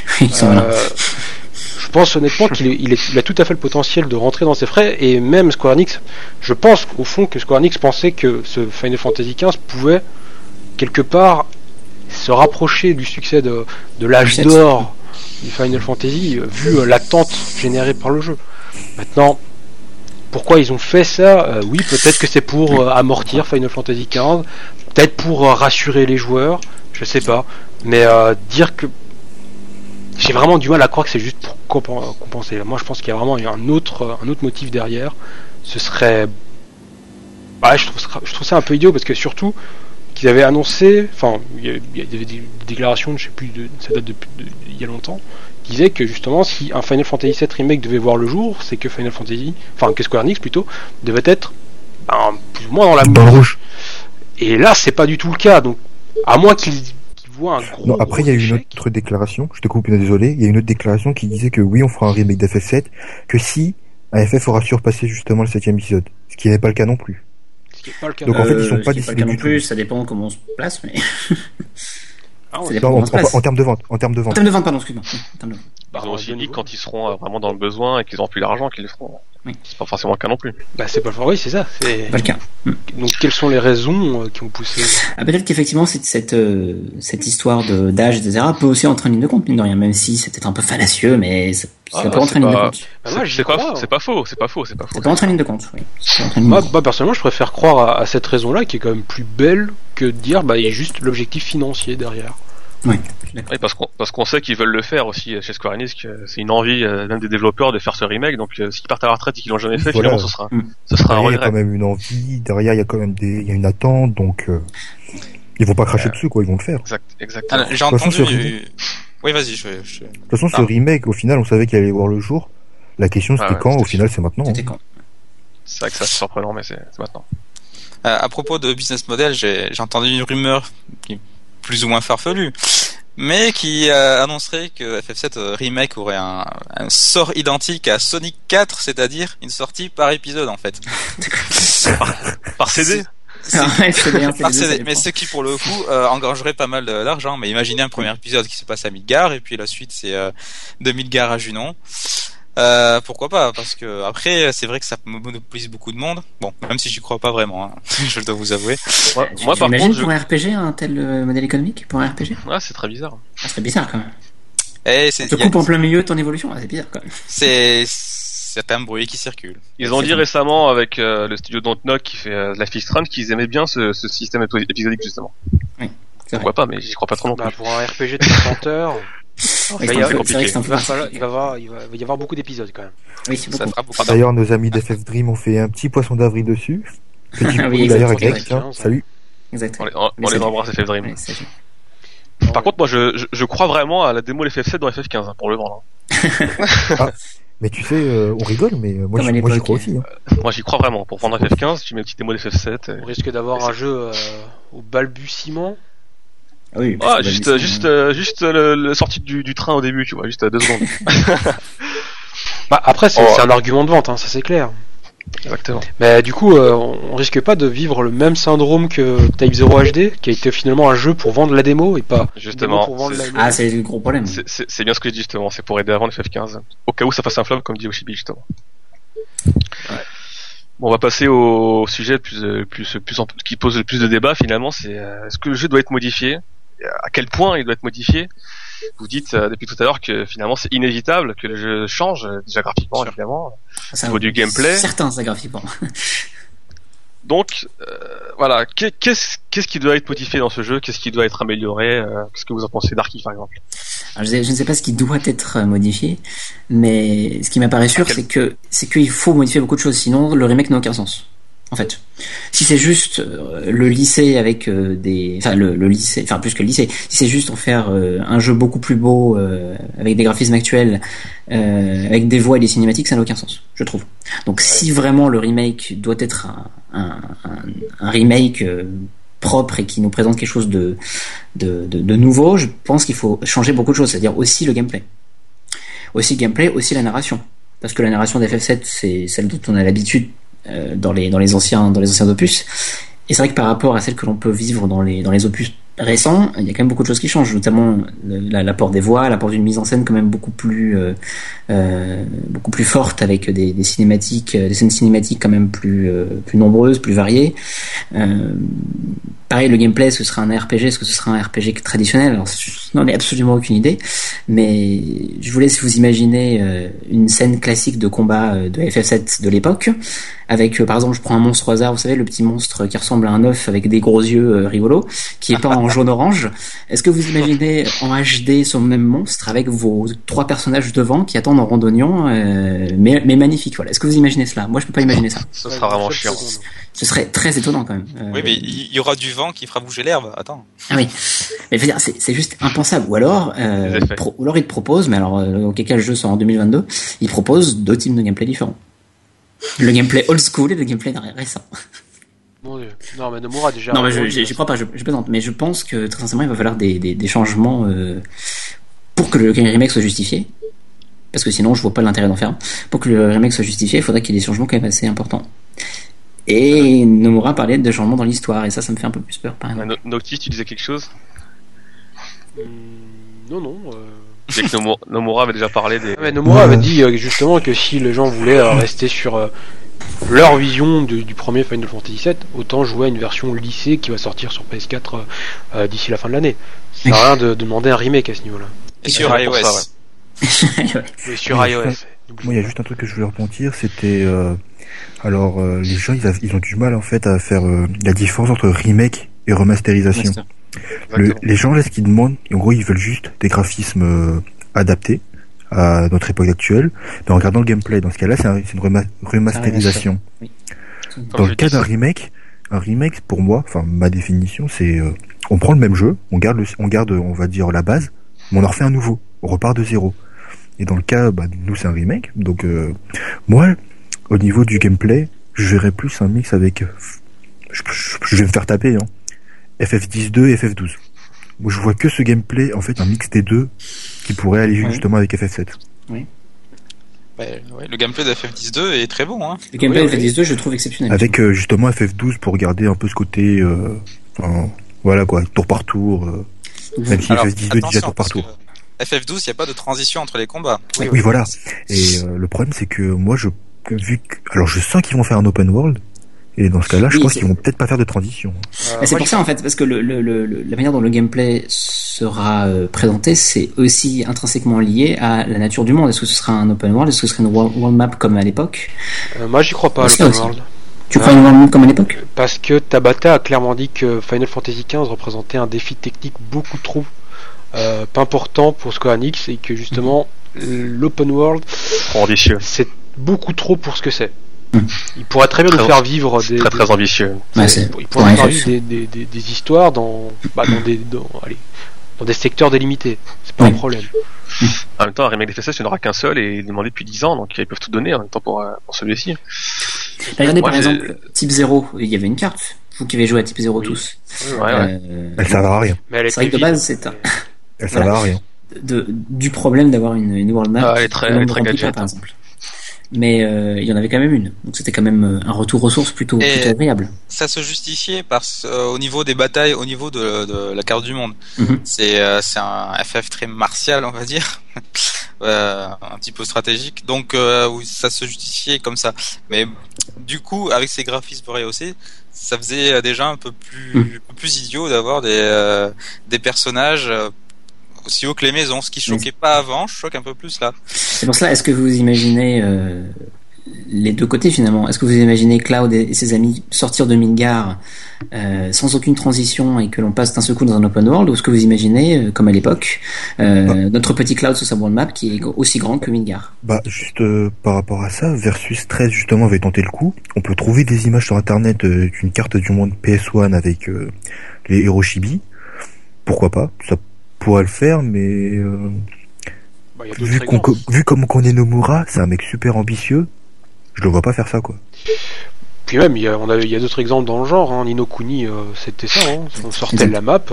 E: Je pense honnêtement qu'il a tout à fait le potentiel de rentrer dans ses frais, et même Square Enix, je pense au fond que Square Enix pensait que ce Final Fantasy XV pouvait quelque part se rapprocher du succès de l'âge d'or du Final Fantasy, vu l'attente générée par le jeu. Maintenant, pourquoi ils ont fait ça? Oui, peut-être que c'est pour amortir Final Fantasy XV, peut-être pour rassurer les joueurs, je sais pas, mais dire que j'ai vraiment du mal à croire que c'est juste pour compenser. Moi, je pense qu'il y a vraiment un autre motif derrière. Ce serait... je trouve ça un peu idiot, parce que surtout qu'ils avaient annoncé... Enfin, il y a des déclarations, je sais plus, ça date il y a longtemps, qui disaient que justement, si un Final Fantasy VII Remake devait voir le jour, c'est que que Square Enix plutôt, devait être plus ou moins dans la
C: rouge.
E: Et là, c'est pas du tout le cas. Donc, à moins qu'ils...
C: Non, après il y a eu une autre déclaration, je te coupe, désolé, il y a une autre déclaration qui disait que oui, on fera un remake d'FF7, que si un FF aura surpassé justement le 7ème épisode, ce qui n'est pas le cas non plus.
B: Donc en fait ils sont pas décidés du tout. Ça dépend comment on se place, mais...
C: en termes de vente. En termes de vente,
B: pardon, excuse-moi.
A: Ils ont aussi dit quand ils seront vraiment dans le besoin et qu'ils n'auront plus d'argent qu'ils le feront. Oui. C'est pas forcément le cas non plus.
E: C'est pas oui, c'est ça. C'est
B: pas le cas.
E: Donc quelles sont les raisons qui ont poussé?
B: Peut-être qu'effectivement cette histoire d'âge, etc. peut aussi entrer en ligne de compte, mine de rien, même si c'est peut-être un peu fallacieux, mais ça peut entrer en ligne de compte.
A: C'est pas faux. Ça
B: peut entrer en ligne de compte, oui.
E: Moi, personnellement, je préfère croire à cette raison-là, qui est quand même plus belle que de dire il y a juste l'objectif financier derrière.
B: Oui,
A: parce qu'on sait qu'ils veulent le faire aussi chez Square Enix, c'est une envie même des développeurs de faire ce remake, donc s'ils partent à la retraite et qu'ils l'ont jamais fait, finalement ce sera un regret.
C: Il y a quand même une envie, derrière il y a quand même il y a une attente, donc ils vont pas cracher dessus, quoi, ils vont le faire.
A: Exactement.
D: J'ai entendu... Oui, vas-y,
C: De toute façon, ce remake, au final, on savait qu'il allait voir le jour. La question c'était quand, au final c'est maintenant.
B: C'était quand.
A: C'est vrai que c'est surprenant, mais c'est maintenant.
D: À propos de business model, j'ai entendu une rumeur qui plus ou moins farfelu, mais qui annoncerait que FF7 Remake aurait un sort identique à Sonic 4, c'est-à-dire une sortie par épisode en fait.
A: par CD.
D: Par CD, mais ce qui pour le coup engrangerait pas mal d'argent. Mais imaginez un premier épisode qui se passe à Midgar et puis la suite c'est de Midgar à Junon. Pourquoi pas, parce que après c'est vrai que ça monopolise beaucoup de monde. Bon, même si j'y crois pas vraiment, hein. Je dois vous avouer.
B: Moi par contre, pour un RPG un tel modèle économique pour un RPG.
A: Ouais, c'est très bizarre.
B: Ça serait bizarre quand même.
D: Ça
B: te coupe en plein milieu de ton évolution, c'est bizarre quand même.
D: C'est un bruit qui circule.
A: Ils ont dit récemment avec le studio Dontnod qui fait Life is Strange qu'ils aimaient bien ce système épisodique justement.
B: Oui.
A: Pourquoi pas, mais j'y crois pas trop non plus.
E: Pour un RPG de 30 heures.
B: Il va
E: y avoir beaucoup d'épisodes quand même.
B: Oui, c'est beaucoup.
C: D'ailleurs, nos amis d'FF Dream ont fait un petit poisson d'avril dessus.
B: Oui,
C: d'ailleurs, Greg, tiens, salut.
B: Exactement.
A: On les embrasse, FF Dream. Par contre, moi, je crois vraiment à la démo de FF7 dans FF15 pour le vendre.
C: Mais tu sais, on rigole, mais moi j'y crois aussi.
A: Moi j'y crois vraiment. Pour vendre FF15, tu mets une petite démo de FF7.
E: On risque d'avoir un jeu au balbutiement.
B: Oui,
A: juste le sortie du train au début, tu vois, juste à 2 secondes.
E: Après, c'est un argument de vente, hein, ça c'est clair.
A: Exactement.
E: Mais du coup, on risque pas de vivre le même syndrome que Type 0 HD, qui a été finalement un jeu pour vendre la démo et pas
A: justement
E: pour vendre la démo.
B: Ah, c'est le gros problème.
A: C'est bien ce que je dis justement, c'est pour aider à vendre FF15. Au cas où ça fasse un flop, comme dit Oshibi justement. Ouais. Bon, on va passer au sujet qui pose le plus de débats finalement, c'est est-ce que le jeu doit être modifié ? À quel point il doit être modifié ? Vous dites depuis tout à l'heure que finalement c'est inévitable que le jeu change, déjà graphiquement évidemment, au niveau du gameplay.
B: Certains, ça graphiquement.
A: Donc voilà, qu'est-ce qui doit être modifié dans ce jeu ? Qu'est-ce qui doit être amélioré ? Qu'est-ce que vous en pensez d'Arky par exemple ?
B: Alors, je ne sais pas ce qui doit être modifié, mais ce qui m'apparaît sûr, c'est qu'il faut modifier beaucoup de choses, sinon le remake n'a aucun sens. En fait, si c'est juste le lycée avec le lycée, enfin plus que le lycée, si c'est juste en faire un jeu beaucoup plus beau avec des graphismes actuels, avec des voix et des cinématiques, ça n'a aucun sens, je trouve. Donc si vraiment le remake doit être un remake propre et qui nous présente quelque chose de nouveau, je pense qu'il faut changer beaucoup de choses, c'est-à-dire aussi le gameplay. Aussi le gameplay, aussi la narration. Parce que la narration d'FF7, c'est celle dont on a l'habitude dans les anciens opus, et c'est vrai que par rapport à celle que l'on peut vivre dans les opus récents, il y a quand même beaucoup de choses qui changent, notamment l'apport des voix, l'apport d'une mise en scène quand même beaucoup plus forte, avec des cinématiques, des scènes cinématiques quand même plus nombreuses, plus variées. Pareil, le gameplay, est-ce que ce sera un RPG, est-ce que ce sera un RPG traditionnel? Alors, je n'en ai absolument aucune idée, mais je vous laisse vous imaginer une scène classique de combat de FF7 de l'époque, avec, par exemple, je prends un monstre au hasard, vous savez, le petit monstre qui ressemble à un œuf avec des gros yeux rigolos, qui est peint en jaune-orange. Est-ce que vous imaginez en HD ce même monstre avec vos 3 personnages devant qui attendent en rondognon, mais magnifique, voilà. Est-ce que vous imaginez cela? Moi, je peux pas imaginer ça.
A: Ce sera vraiment chiant.
B: Ce serait très étonnant quand même.
D: Oui, mais il y aura du vent qui fera bouger l'herbe. Attends.
B: Ah oui. Mais je veux dire, c'est juste impensable. Ou alors, il te propose, mais alors, dans quel cas le jeu sort en 2022, il propose 2 types de gameplay différents. Le gameplay old school et le gameplay récent.
E: Mon Dieu. Non, mais Nomura déjà.
B: Non, mais je crois pas, je plaisante. Mais je pense que très sincèrement, il va falloir des changements pour que le remake soit justifié. Parce que sinon, je vois pas l'intérêt d'en faire. Pour que le remake soit justifié, il faudrait qu'il y ait des changements quand même assez importants. Et Nomura parlait de changements dans l'histoire, et ça me fait un peu plus peur, par exemple.
A: Noctis, tu disais quelque chose?
E: Non.
A: C'est que Nomura avait déjà parlé des...
E: mais Nomura avait dit justement que si les gens voulaient rester sur leur vision du premier Final Fantasy VII, autant jouer à une version lycée qui va sortir sur PS4 d'ici la fin de l'année. Ça sert à rien de demander un remake à ce niveau-là.
D: Et sur iOS.
E: Et sur iOS.
C: Moi, il y a juste un truc que je voulais rebondir, c'était... les gens, ils ont du mal en fait à faire la différence entre remake et remasterisation. Les gens, là, ce qu'ils demandent, en gros, ils veulent juste des graphismes adaptés à notre époque actuelle, mais en regardant le gameplay. Dans ce cas-là, c'est une remasterisation. Oui. Dans le cas d'un remake, un remake, pour moi, enfin ma définition, c'est on prend le même jeu, on garde, on va dire la base, mais on en refait un nouveau, on repart de zéro. Et dans le cas, nous, c'est un remake, donc moi, au niveau du gameplay, je verrais plus un mix avec, je vais me faire taper, hein. FF10-2 et FF12. Moi, je vois que ce gameplay, en fait, un mix des deux qui pourrait aller justement avec FF7.
B: Oui.
D: Le gameplay de FF10-2 est très bon, hein.
B: Le gameplay de FF10-2, je le trouve exceptionnel.
C: Avec justement FF12 pour garder un peu ce côté, voilà quoi, tour par tour. Même si FF10-2 déjà tour par tour.
D: FF12, il n'y a pas de transition entre les combats.
C: Oui, voilà. Et le problème, c'est que moi, je sens qu'ils vont faire un open world. Et dans ce cas-là, je pense qu'ils vont peut-être pas faire de transition.
B: C'est pour ça en fait, parce que la manière dont le gameplay sera présenté, c'est aussi intrinsèquement lié à la nature du monde. Est-ce que ce sera un open world? Est-ce que ce serait une world map comme à l'époque?
E: Moi, j'y crois pas à l'open world.
B: Tu crois à une world map comme à l'époque?
E: Parce que Tabata a clairement dit que Final Fantasy XV représentait un défi technique beaucoup trop pas important pour Square Enix, et que justement l'open world, c'est beaucoup trop pour ce que c'est. Il pourrait très bien nous faire vivre
A: très ambitieux.
E: Il pourrait nous faire vivre des histoires dans dans des secteurs délimités. C'est pas un problème.
A: En même temps, un remake d'FF7, il n'y en aura qu'un seul et il est demandé depuis 10 ans, donc ils peuvent tout donner en même temps pour celui-ci.
B: Regardez par exemple Type 0, il y avait une carte. Vous qui avez joué à Type 0 tous.
C: Ouais. Elle servira à rien.
B: Mais c'est vrai que de base, c'est un...
C: Elle servira à rien.
B: Du problème d'avoir une world map.
A: Elle est très gadget.
B: Par exemple. Mais il y en avait quand même une, donc c'était quand même un retour aux sources plutôt agréable.
D: Ça se justifiait au niveau des batailles, au niveau de la carte du monde. C'est un FF très martial, on va dire, un petit peu stratégique. Donc oui, ça se justifiait comme ça. Mais du coup, avec ces graphismes rehaussés, ça faisait déjà un peu plus idiot d'avoir des personnages aussi haut que les maisons, ce qui choquait pas avant, choque un peu plus là.
B: C'est pour cela, est-ce que vous imaginez les deux côtés finalement? Est-ce que vous imaginez Cloud et ses amis sortir de Midgar sans aucune transition et que l'on passe d'un seul coup dans un open world, ou est-ce que vous imaginez, comme à l'époque, notre petit Cloud sur sa world map qui est aussi grand que Midgar?
C: Juste par rapport à ça, Versus 13 justement avait tenté le coup. On peut trouver des images sur internet d'une carte du monde PS1 avec les Hiroshima. Pourquoi pas? Ça pourrait le faire, mais vu comme on est Nomura, c'est un mec super ambitieux, je le vois pas faire ça, quoi.
E: Puis même, il y a d'autres exemples dans le genre, hein. Ni no Kuni, c'était ça, hein. On sortait de la map.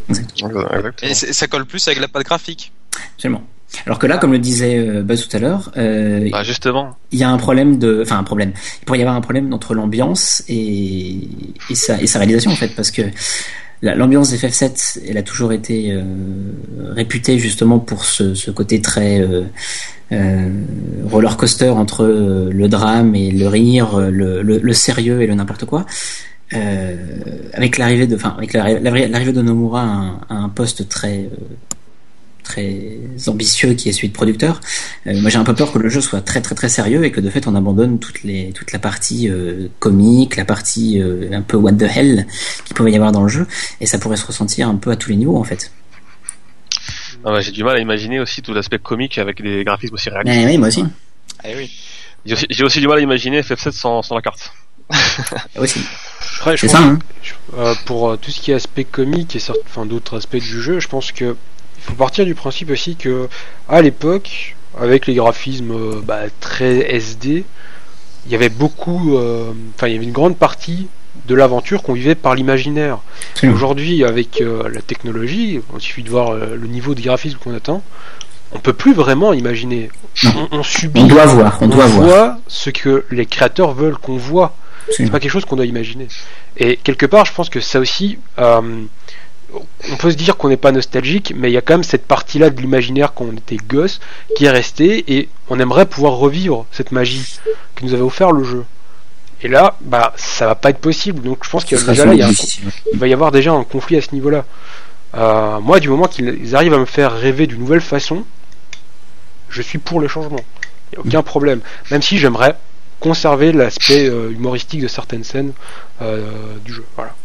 D: Et ça colle plus avec la patte graphique.
B: Absolument. Alors que là, comme le disait Buzz tout à l'heure,
A: justement,
B: il y a un problème il pourrait y avoir un problème entre l'ambiance et sa réalisation en fait, parce que l'ambiance des FF7, elle a toujours été réputée justement pour ce côté très roller coaster entre le drame et le rire, le sérieux et le n'importe quoi. Avec l'arrivée de Nomura à un poste très ambitieux qui est celui de producteur, moi j'ai un peu peur que le jeu soit très très très sérieux et que de fait on abandonne toute la partie comique, la partie un peu what the hell qu'il pouvait y avoir dans le jeu, et ça pourrait se ressentir un peu à tous les niveaux en fait.
A: J'ai du mal à imaginer aussi tout l'aspect comique avec des graphismes aussi réalistes.
B: Oui, moi aussi.
A: J'ai aussi du mal à imaginer FF7 sans la carte.
B: Aussi.
E: Après, pour tout ce qui est aspect comique et d'autres aspects du jeu, je pense que il faut partir du principe aussi que à l'époque, avec les graphismes très SD, il y avait il y avait une grande partie de l'aventure qu'on vivait par l'imaginaire. Aujourd'hui, avec la technologie, il suffit de voir le niveau de graphisme qu'on atteint, on peut plus vraiment imaginer. On subit.
B: On doit voir. On
E: voit ce que les créateurs veulent qu'on voit. C'est pas quelque chose qu'on doit imaginer. Et quelque part, je pense que ça aussi. On peut se dire qu'on n'est pas nostalgique, mais il y a quand même cette partie-là de l'imaginaire quand on était gosse qui est restée, et on aimerait pouvoir revivre cette magie que nous avait offert le jeu. Et là, ça va pas être possible. Donc je pense qu'il va y avoir déjà un conflit à ce niveau-là. Moi, du moment qu'ils arrivent à me faire rêver d'une nouvelle façon, je suis pour le changement. Il n'y a aucun problème. Même si j'aimerais conserver l'aspect humoristique de certaines scènes du jeu. Voilà.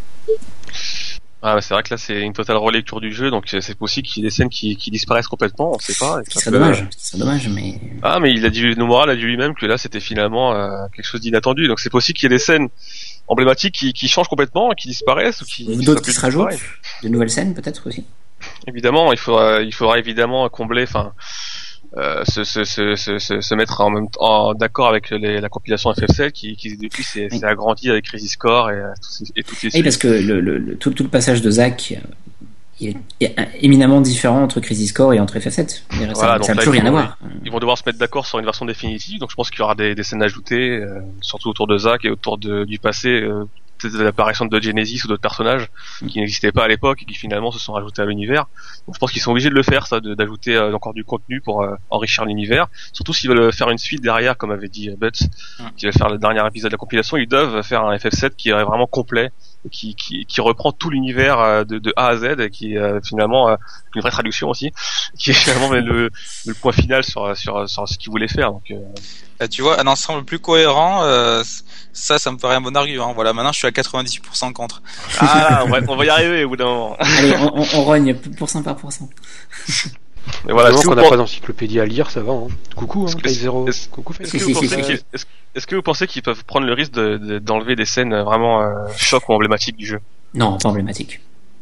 A: C'est vrai que là c'est une totale relecture du jeu, donc c'est possible qu'il y ait des scènes qui disparaissent complètement, on sait pas.
B: C'est dommage, mais...
A: mais Nomura l'a dit lui-même que là c'était finalement quelque chose d'inattendu, donc c'est possible qu'il y ait des scènes emblématiques qui changent complètement, qui disparaissent, ou
B: d'autres qui se rajoutent, de nouvelles scènes peut-être aussi.
A: Évidemment, il faudra évidemment combler, se mettre en même temps d'accord avec la compilation FF7 qui depuis s'est agrandie avec Crisis Core et toutes les suites.
B: Parce que tout le passage de Zack il est éminemment différent entre Crisis Core et entre FF7. Ça n'a toujours rien à voir.
A: Ils vont devoir se mettre d'accord sur une version définitive, donc je pense qu'il y aura des scènes ajoutées, surtout autour de Zack et autour du passé, de l'apparition de Genesis ou d'autres personnages qui n'existaient pas à l'époque et qui finalement se sont rajoutés à l'univers. Donc je pense qu'ils sont obligés de le faire, d'ajouter encore du contenu pour enrichir l'univers. Surtout s'ils veulent faire une suite derrière, comme avait dit Butts, qui va faire le dernier épisode de la compilation, ils doivent faire un FF7 qui est vraiment complet, qui reprend tout l'univers de A à Z et qui finalement une vraie traduction aussi, qui est finalement le point final sur ce qu'ils voulaient faire. Donc
D: tu vois, un ensemble plus cohérent, ça me paraît un bon argument. Voilà, maintenant je suis à 98% contre.
A: On va y arriver au bout d'un moment.
B: Allez, on rogne pourcent par pourcent.
E: Et voilà, si on n'a pas d'encyclopédie à lire, ça va. Hein. Coucou, Taille Zero. Coucou.
A: Est-ce que vous pensez qu'ils peuvent prendre le risque d'enlever des scènes vraiment choc ou emblématiques du jeu?
B: Non, pas emblématiques.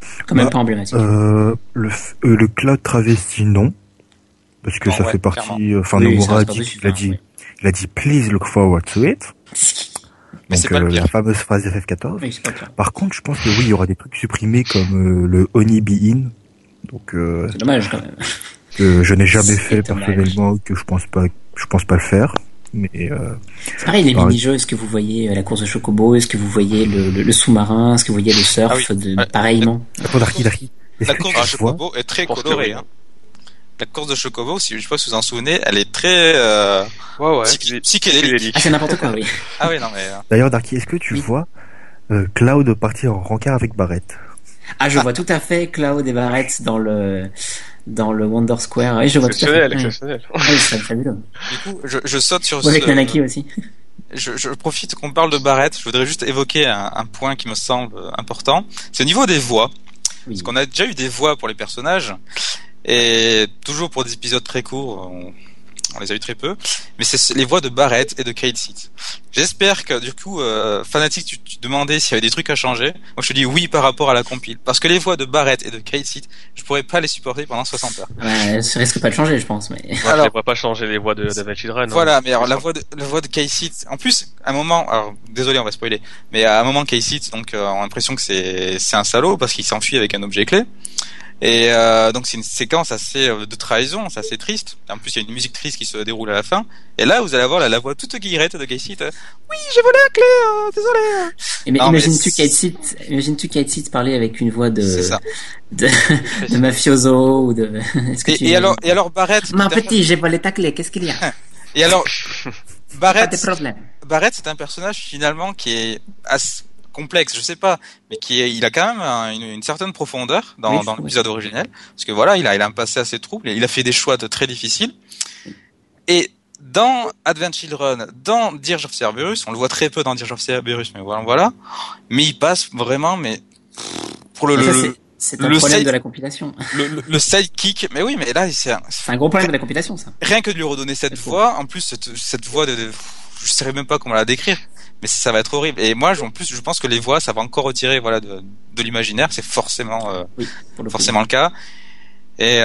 B: Quand même pas emblématique.
C: Le Cloud travesti, non. Parce que ça fait partie, Nomura il a dit please look forward to it.
D: Mais
C: donc,
D: c'est pas le pire.
C: La fameuse phrase FF14.
B: Oui, c'est pas clair.
C: Par contre, je pense que oui, il y aura des trucs supprimés comme le Oni Be In. Donc,
B: c'est dommage quand même.
C: Que je n'ai jamais fait personnellement, que je pense pas le faire. Mais
B: c'est pareil, les mini-jeux, est-ce que vous voyez la course de Chocobo, est-ce que vous voyez le sous-marin, est-ce que vous voyez le surf pareillement.
C: Attends, Darky.
D: La course de Chocobo est très colorée, hein. La course de Chocobo, si je sais pas si vous en souvenez, elle est très psychédélique.
B: Ah, c'est n'importe quoi, oui.
D: Ah oui, non mais.
C: D'ailleurs, Darky, est-ce que tu vois Cloud partir en rencard avec Barrett?
B: Ah, je vois tout à fait Cloud et Barrett dans le Wonder Square. Oui, je vois tout à fait.
A: Exceptionnel.
B: Ah, oui, c'est fabuleux.
D: Du coup, je saute sur
B: ce... Avec Nanaki aussi.
D: Je profite qu'on parle de Barrett. Je voudrais juste évoquer un point qui me semble important. C'est au niveau des voix. Oui. Parce qu'on a déjà eu des voix pour les personnages. Et toujours pour des épisodes très courts, on les a eu très peu. Mais c'est les voix de Barrett et de Kate Seat. J'espère que du coup, Fanatic, tu demandais s'il y avait des trucs à changer. Moi, je te dis oui par rapport à la compile, parce que les voix de Barrett et de Kate Seat, je pourrais pas les supporter pendant 60 heures.
B: Ouais, ça risque pas de changer, je pense. Mais
A: alors, je ne vois pas changer les voix de Children.
D: Voilà, mais alors la voix de Kate Seat, en plus, à un moment, alors désolé, on va spoiler, mais à un moment, Kate Seat, donc, on a l'impression que c'est un salaud parce qu'il s'enfuit avec un objet clé. Et donc c'est une séquence assez de trahison, c'est assez triste. En plus il y a une musique triste qui se déroule à la fin. Et là vous allez avoir la voix toute guillerette de Kate Seat. Oui, j'ai volé la clé, désolé.
B: Mais imagines-tu Kate Seat parler avec une voix de mafioso ou de.
D: Et alors Barrett.
B: Ma petit, j'ai volé ta clé. Qu'est-ce qu'il y a?
D: Et alors Barrett.
B: Pas de problème.
D: Barrett c'est un personnage finalement qui est assez complexe, je sais pas, mais il a quand même une certaine profondeur dans l'épisode originel, parce que voilà, il a un passé assez trouble, et il a fait des choix très difficiles. Et dans Advent Children, dans Dirge of Cerberus, on le voit très peu dans Dirge of Cerberus, mais voilà, mais il passe vraiment, mais pour
B: c'est un problème de la compilation.
D: Le sidekick, mais oui, mais là c'est
B: un gros problème de la compilation, ça.
D: Rien que de lui redonner cette voix, en plus cette voix je saurais même pas comment la décrire. Mais ça va être horrible. Et moi, en plus, je pense que les voix, ça va encore retirer, voilà, de l'imaginaire. C'est forcément, forcément le cas. Et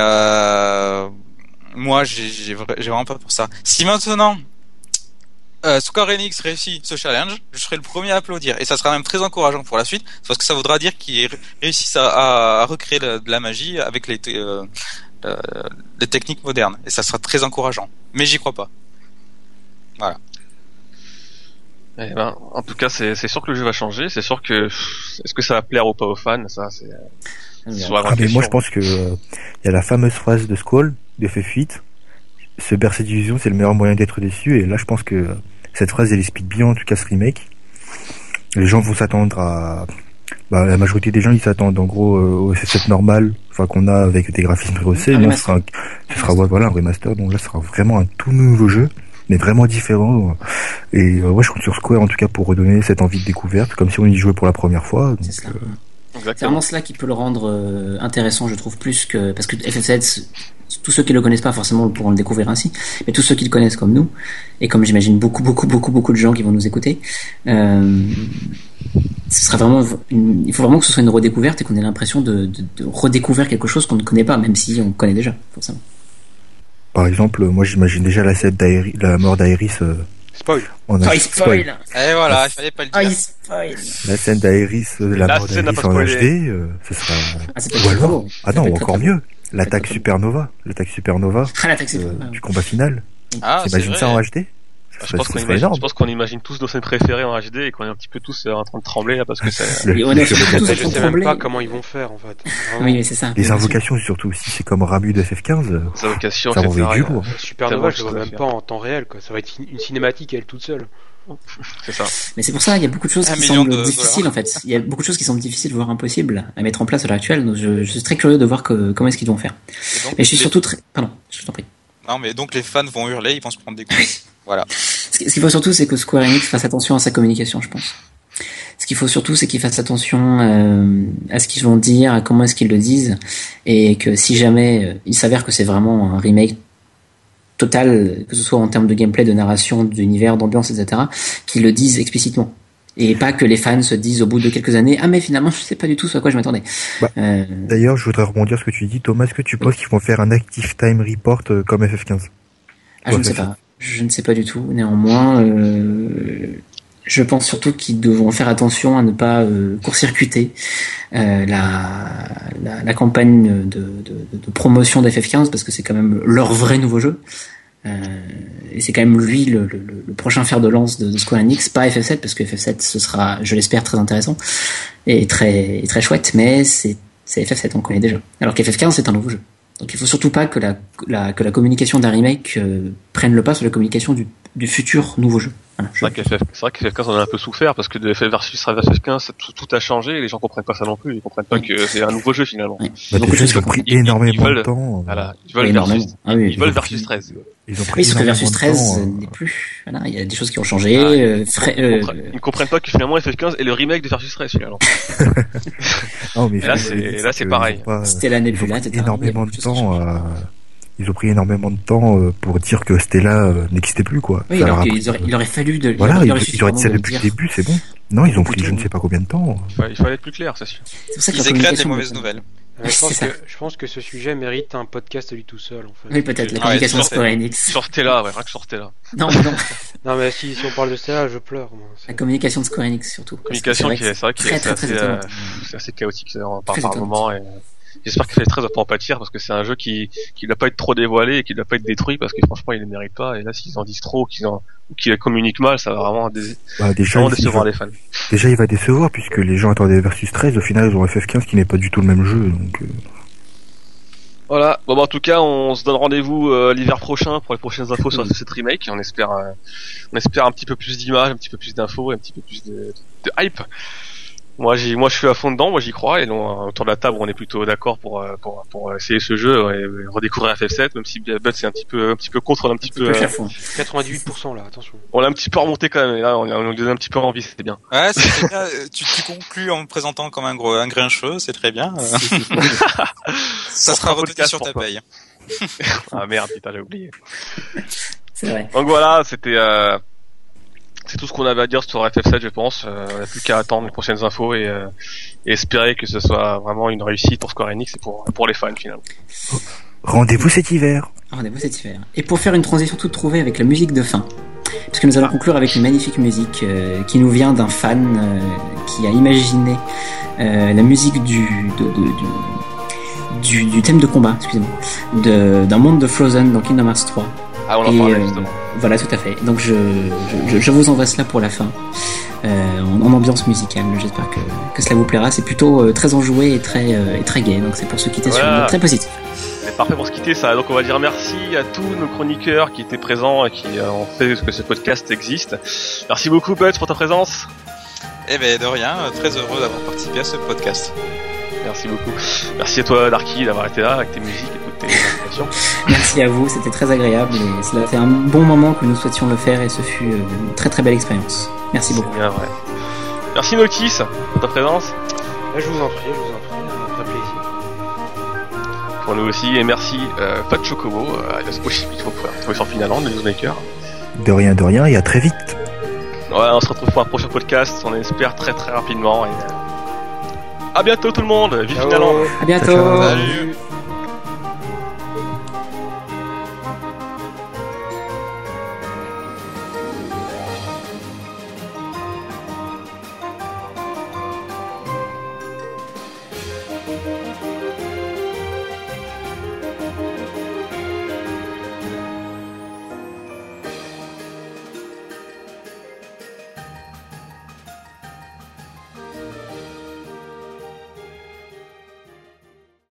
D: moi, j'ai vraiment peur pour ça. Si maintenant Square Enix réussit ce challenge, je serai le premier à applaudir. Et ça sera même très encourageant pour la suite, parce que ça voudra dire qu'ils réussissent à recréer de la magie avec les techniques modernes. Et ça sera très encourageant. Mais j'y crois pas. Voilà.
A: Eh ben, en tout cas, c'est sûr que le jeu va changer. C'est sûr que est-ce que ça va plaire ou pas aux fans, ça c'est.
C: Mais moi, je pense que il y a la fameuse phrase de Squall de FF8. Se bercer d'illusions, c'est le meilleur moyen d'être déçu. Et là, je pense que cette phrase, elle explique bien, en tout cas, ce remake. Les gens vont s'attendre à. La majorité des gens, ils s'attendent en gros au FF7 normal, qu'on a avec des graphismes rehaussés. Ce sera un remaster. Donc là, ce sera vraiment un tout nouveau jeu, mais vraiment différent. Et je compte sur Square en tout cas pour redonner cette envie de découverte, comme si on y jouait pour la première fois. Donc,
B: c'est vraiment cela qui peut le rendre intéressant, je trouve, plus que parce que FF7, tous ceux qui le connaissent pas forcément pourront le découvrir ainsi, mais tous ceux qui le connaissent comme nous, et comme j'imagine beaucoup de gens qui vont nous écouter, ce sera vraiment il faut vraiment que ce soit une redécouverte et qu'on ait l'impression de redécouvrir quelque chose qu'on ne connaît pas, même si on connaît déjà, forcément.
C: Par exemple, moi j'imagine déjà la mort d'Aerys.
E: Spoil.
B: Spoil.
D: Et voilà, il fallait pas le dire.
B: Spoil.
C: La scène d'Aerys, la mort d'Aerys en HD, ce sera.
B: Ou alors,
C: encore mieux. L'attaque Supernova. Du combat final. T'imagines ça en HD?
A: Je pense qu'on imagine tous nos scènes préférées en HD et qu'on est un petit peu tous en train de trembler là parce que c'est.
E: Je sais même pas comment ils vont faire en fait.
B: Oui, mais c'est ça.
C: Les invocations surtout aussi, c'est comme Ramu de FF15.
A: Les invocations,
C: ça envoie du lourd.
E: Supernova, je le vois même pas en temps réel quoi. Ça va être une cinématique elle toute seule.
A: C'est ça.
B: Mais c'est pour ça, il y a beaucoup de choses qui semblent difficiles en fait. Il y a beaucoup de choses qui semblent difficiles, voire impossibles à mettre en place à l'heure actuelle. Donc je suis très curieux de voir comment est-ce qu'ils vont faire. Mais je suis surtout très. Pardon, je t'en prie.
D: Non, mais donc les fans vont hurler, ils vont se prendre des coups. Voilà.
B: Ce qu'il faut surtout, c'est que Square Enix fasse attention à sa communication, je pense. Ce qu'il faut surtout, c'est qu'ils fassent attention à ce qu'ils vont dire, à comment est-ce qu'ils le disent, et que si jamais il s'avère que c'est vraiment un remake total, que ce soit en termes de gameplay, de narration, d'univers, d'ambiance, etc., qu'ils le disent explicitement. Et pas que les fans se disent au bout de quelques années, ah mais finalement je sais pas du tout ce à quoi je m'attendais.
C: D'ailleurs, je voudrais rebondir sur ce que tu dis, Thomas. Est-ce que tu penses qu'ils vont faire un Active Time Report comme FF15?
B: Je ne sais pas. Je ne sais pas du tout. Néanmoins, je pense surtout qu'ils devront faire attention à ne pas court-circuiter la campagne de promotion d'FF15 parce que c'est quand même leur vrai nouveau jeu. Et c'est quand même lui le prochain fer de lance de Square Enix, pas FF7 parce que FF7 ce sera, je l'espère, très intéressant et très chouette, mais c'est FF7, on connaît déjà. Alors qu'FF15 c'est un nouveau jeu. Donc il faut surtout pas que la communication d'un remake prenne le pas sur la communication du futur nouveau jeu. Voilà,
A: c'est vrai que FF15 on a un peu souffert parce que de FF versus FF15 tout a changé et les gens comprennent pas ça non plus, ils comprennent pas que c'est un nouveau jeu finalement.
C: Ouais. Déjà, ils ont pris énormément de temps.
A: Voilà, ils veulent versus 13.
C: Ils ont pris
B: sauf que versus 13 n'est plus. Voilà, il y a des choses qui ont changé.
A: Ils comprennent pas que finalement FF15 est le remake de versus 13 finalement.
C: Non, mais
A: là c'est pareil.
B: C'était la Nebula,
C: énormément de temps. Ils ont pris énormément de temps pour dire que Stella n'existait plus, quoi.
B: Oui, alors il aurait fallu
C: Voilà, ils auraient dit ça depuis le début, c'est bon. Non, ils ont pris je ne sais pas combien de temps.
A: Il fallait être plus clair, c'est sûr.
B: C'est pour ça que
D: ils écrivent des mauvaises nouvelles.
E: Je pense que ce sujet mérite un podcast à lui tout seul, en fait.
B: Oui, peut-être, la communication de Square Enix.
A: Sur Stella, rien que sur Stella.
B: Non.
E: Non, mais si on parle de Stella, je pleure, moi.
B: La communication de Square Enix, surtout.
A: Communication qui est assez chaotique par moment, et j'espère que FF13 va pas en pâtir parce que c'est un jeu qui doit pas être trop dévoilé et qui doit pas être détruit parce que franchement il le mérite pas, et là s'ils en disent trop ou qu'ils communiquent mal, ça va vraiment décevoir les fans.
C: Déjà il va décevoir puisque les gens attendaient Versus 13, au final ils ont FF15 qui n'est pas du tout le même jeu, donc
A: Voilà, bon en tout cas on se donne rendez-vous l'hiver prochain pour les prochaines infos sur cette remake, et on espère un petit peu plus d'images, un petit peu plus d'infos et un petit peu plus de hype. Moi je suis à fond dedans, moi j'y crois, et donc autour de la table on est plutôt d'accord pour essayer ce jeu et redécouvrir FF7, même si Bud c'est un petit peu contre, on est un petit peu
E: 98% là, attention.
A: On l'a un petit peu remonté quand même, et là on nous donne un petit peu envie, c'était bien.
D: Ouais, c'est bien. Tu conclus en me présentant comme un grincheux, c'est très bien. Ça sera retenu sur ta paye.
A: Ah merde, putain, j'ai oublié.
B: C'est vrai.
A: Donc voilà, c'est tout ce qu'on avait à dire sur FF7, je pense. On n'a plus qu'à attendre les prochaines infos et espérer que ce soit vraiment une réussite pour Square Enix et pour les fans finalement.
C: Rendez-vous cet hiver.
B: Et pour faire une transition toute trouvée avec la musique de fin, parce que nous allons conclure avec une magnifique musique qui nous vient d'un fan qui a imaginé la musique du thème de combat, excusez-moi, d'un monde de Frozen dans Kingdom Hearts 3.
A: Ah, on en parlait justement.
B: Voilà, tout à fait. Donc je vous envoie cela pour la fin, en ambiance musicale. J'espère que cela vous plaira. C'est plutôt très enjoué et très gai. Donc c'est pour se quitter sur une note très positive.
A: C'est parfait pour se quitter ça. Donc on va dire merci à tous nos chroniqueurs qui étaient présents et qui ont fait que ce podcast existe. Merci beaucoup Bud pour ta présence.
D: Eh ben de rien, très heureux d'avoir participé à ce podcast.
A: Merci beaucoup. Merci à toi Darky d'avoir été là avec tes musiques et toutes tes informations.
B: Merci à vous, c'était très agréable et cela fait un bon moment que nous souhaitions le faire et ce fut une très très belle expérience. Merci beaucoup.
A: C'est bien vrai. Merci Noctis pour ta présence.
E: Je vous en prie, un vrai plaisir.
A: Pour nous aussi, et merci Fat Chocobo, alias Oshibito pour retrouver sur Finaland, le newsmaker.
C: De rien et à très vite.
A: Voilà, on se retrouve pour un prochain podcast, on espère très très rapidement et à bientôt tout le monde, vive Finaland.
B: À bientôt.
C: Ciao.
D: Salut.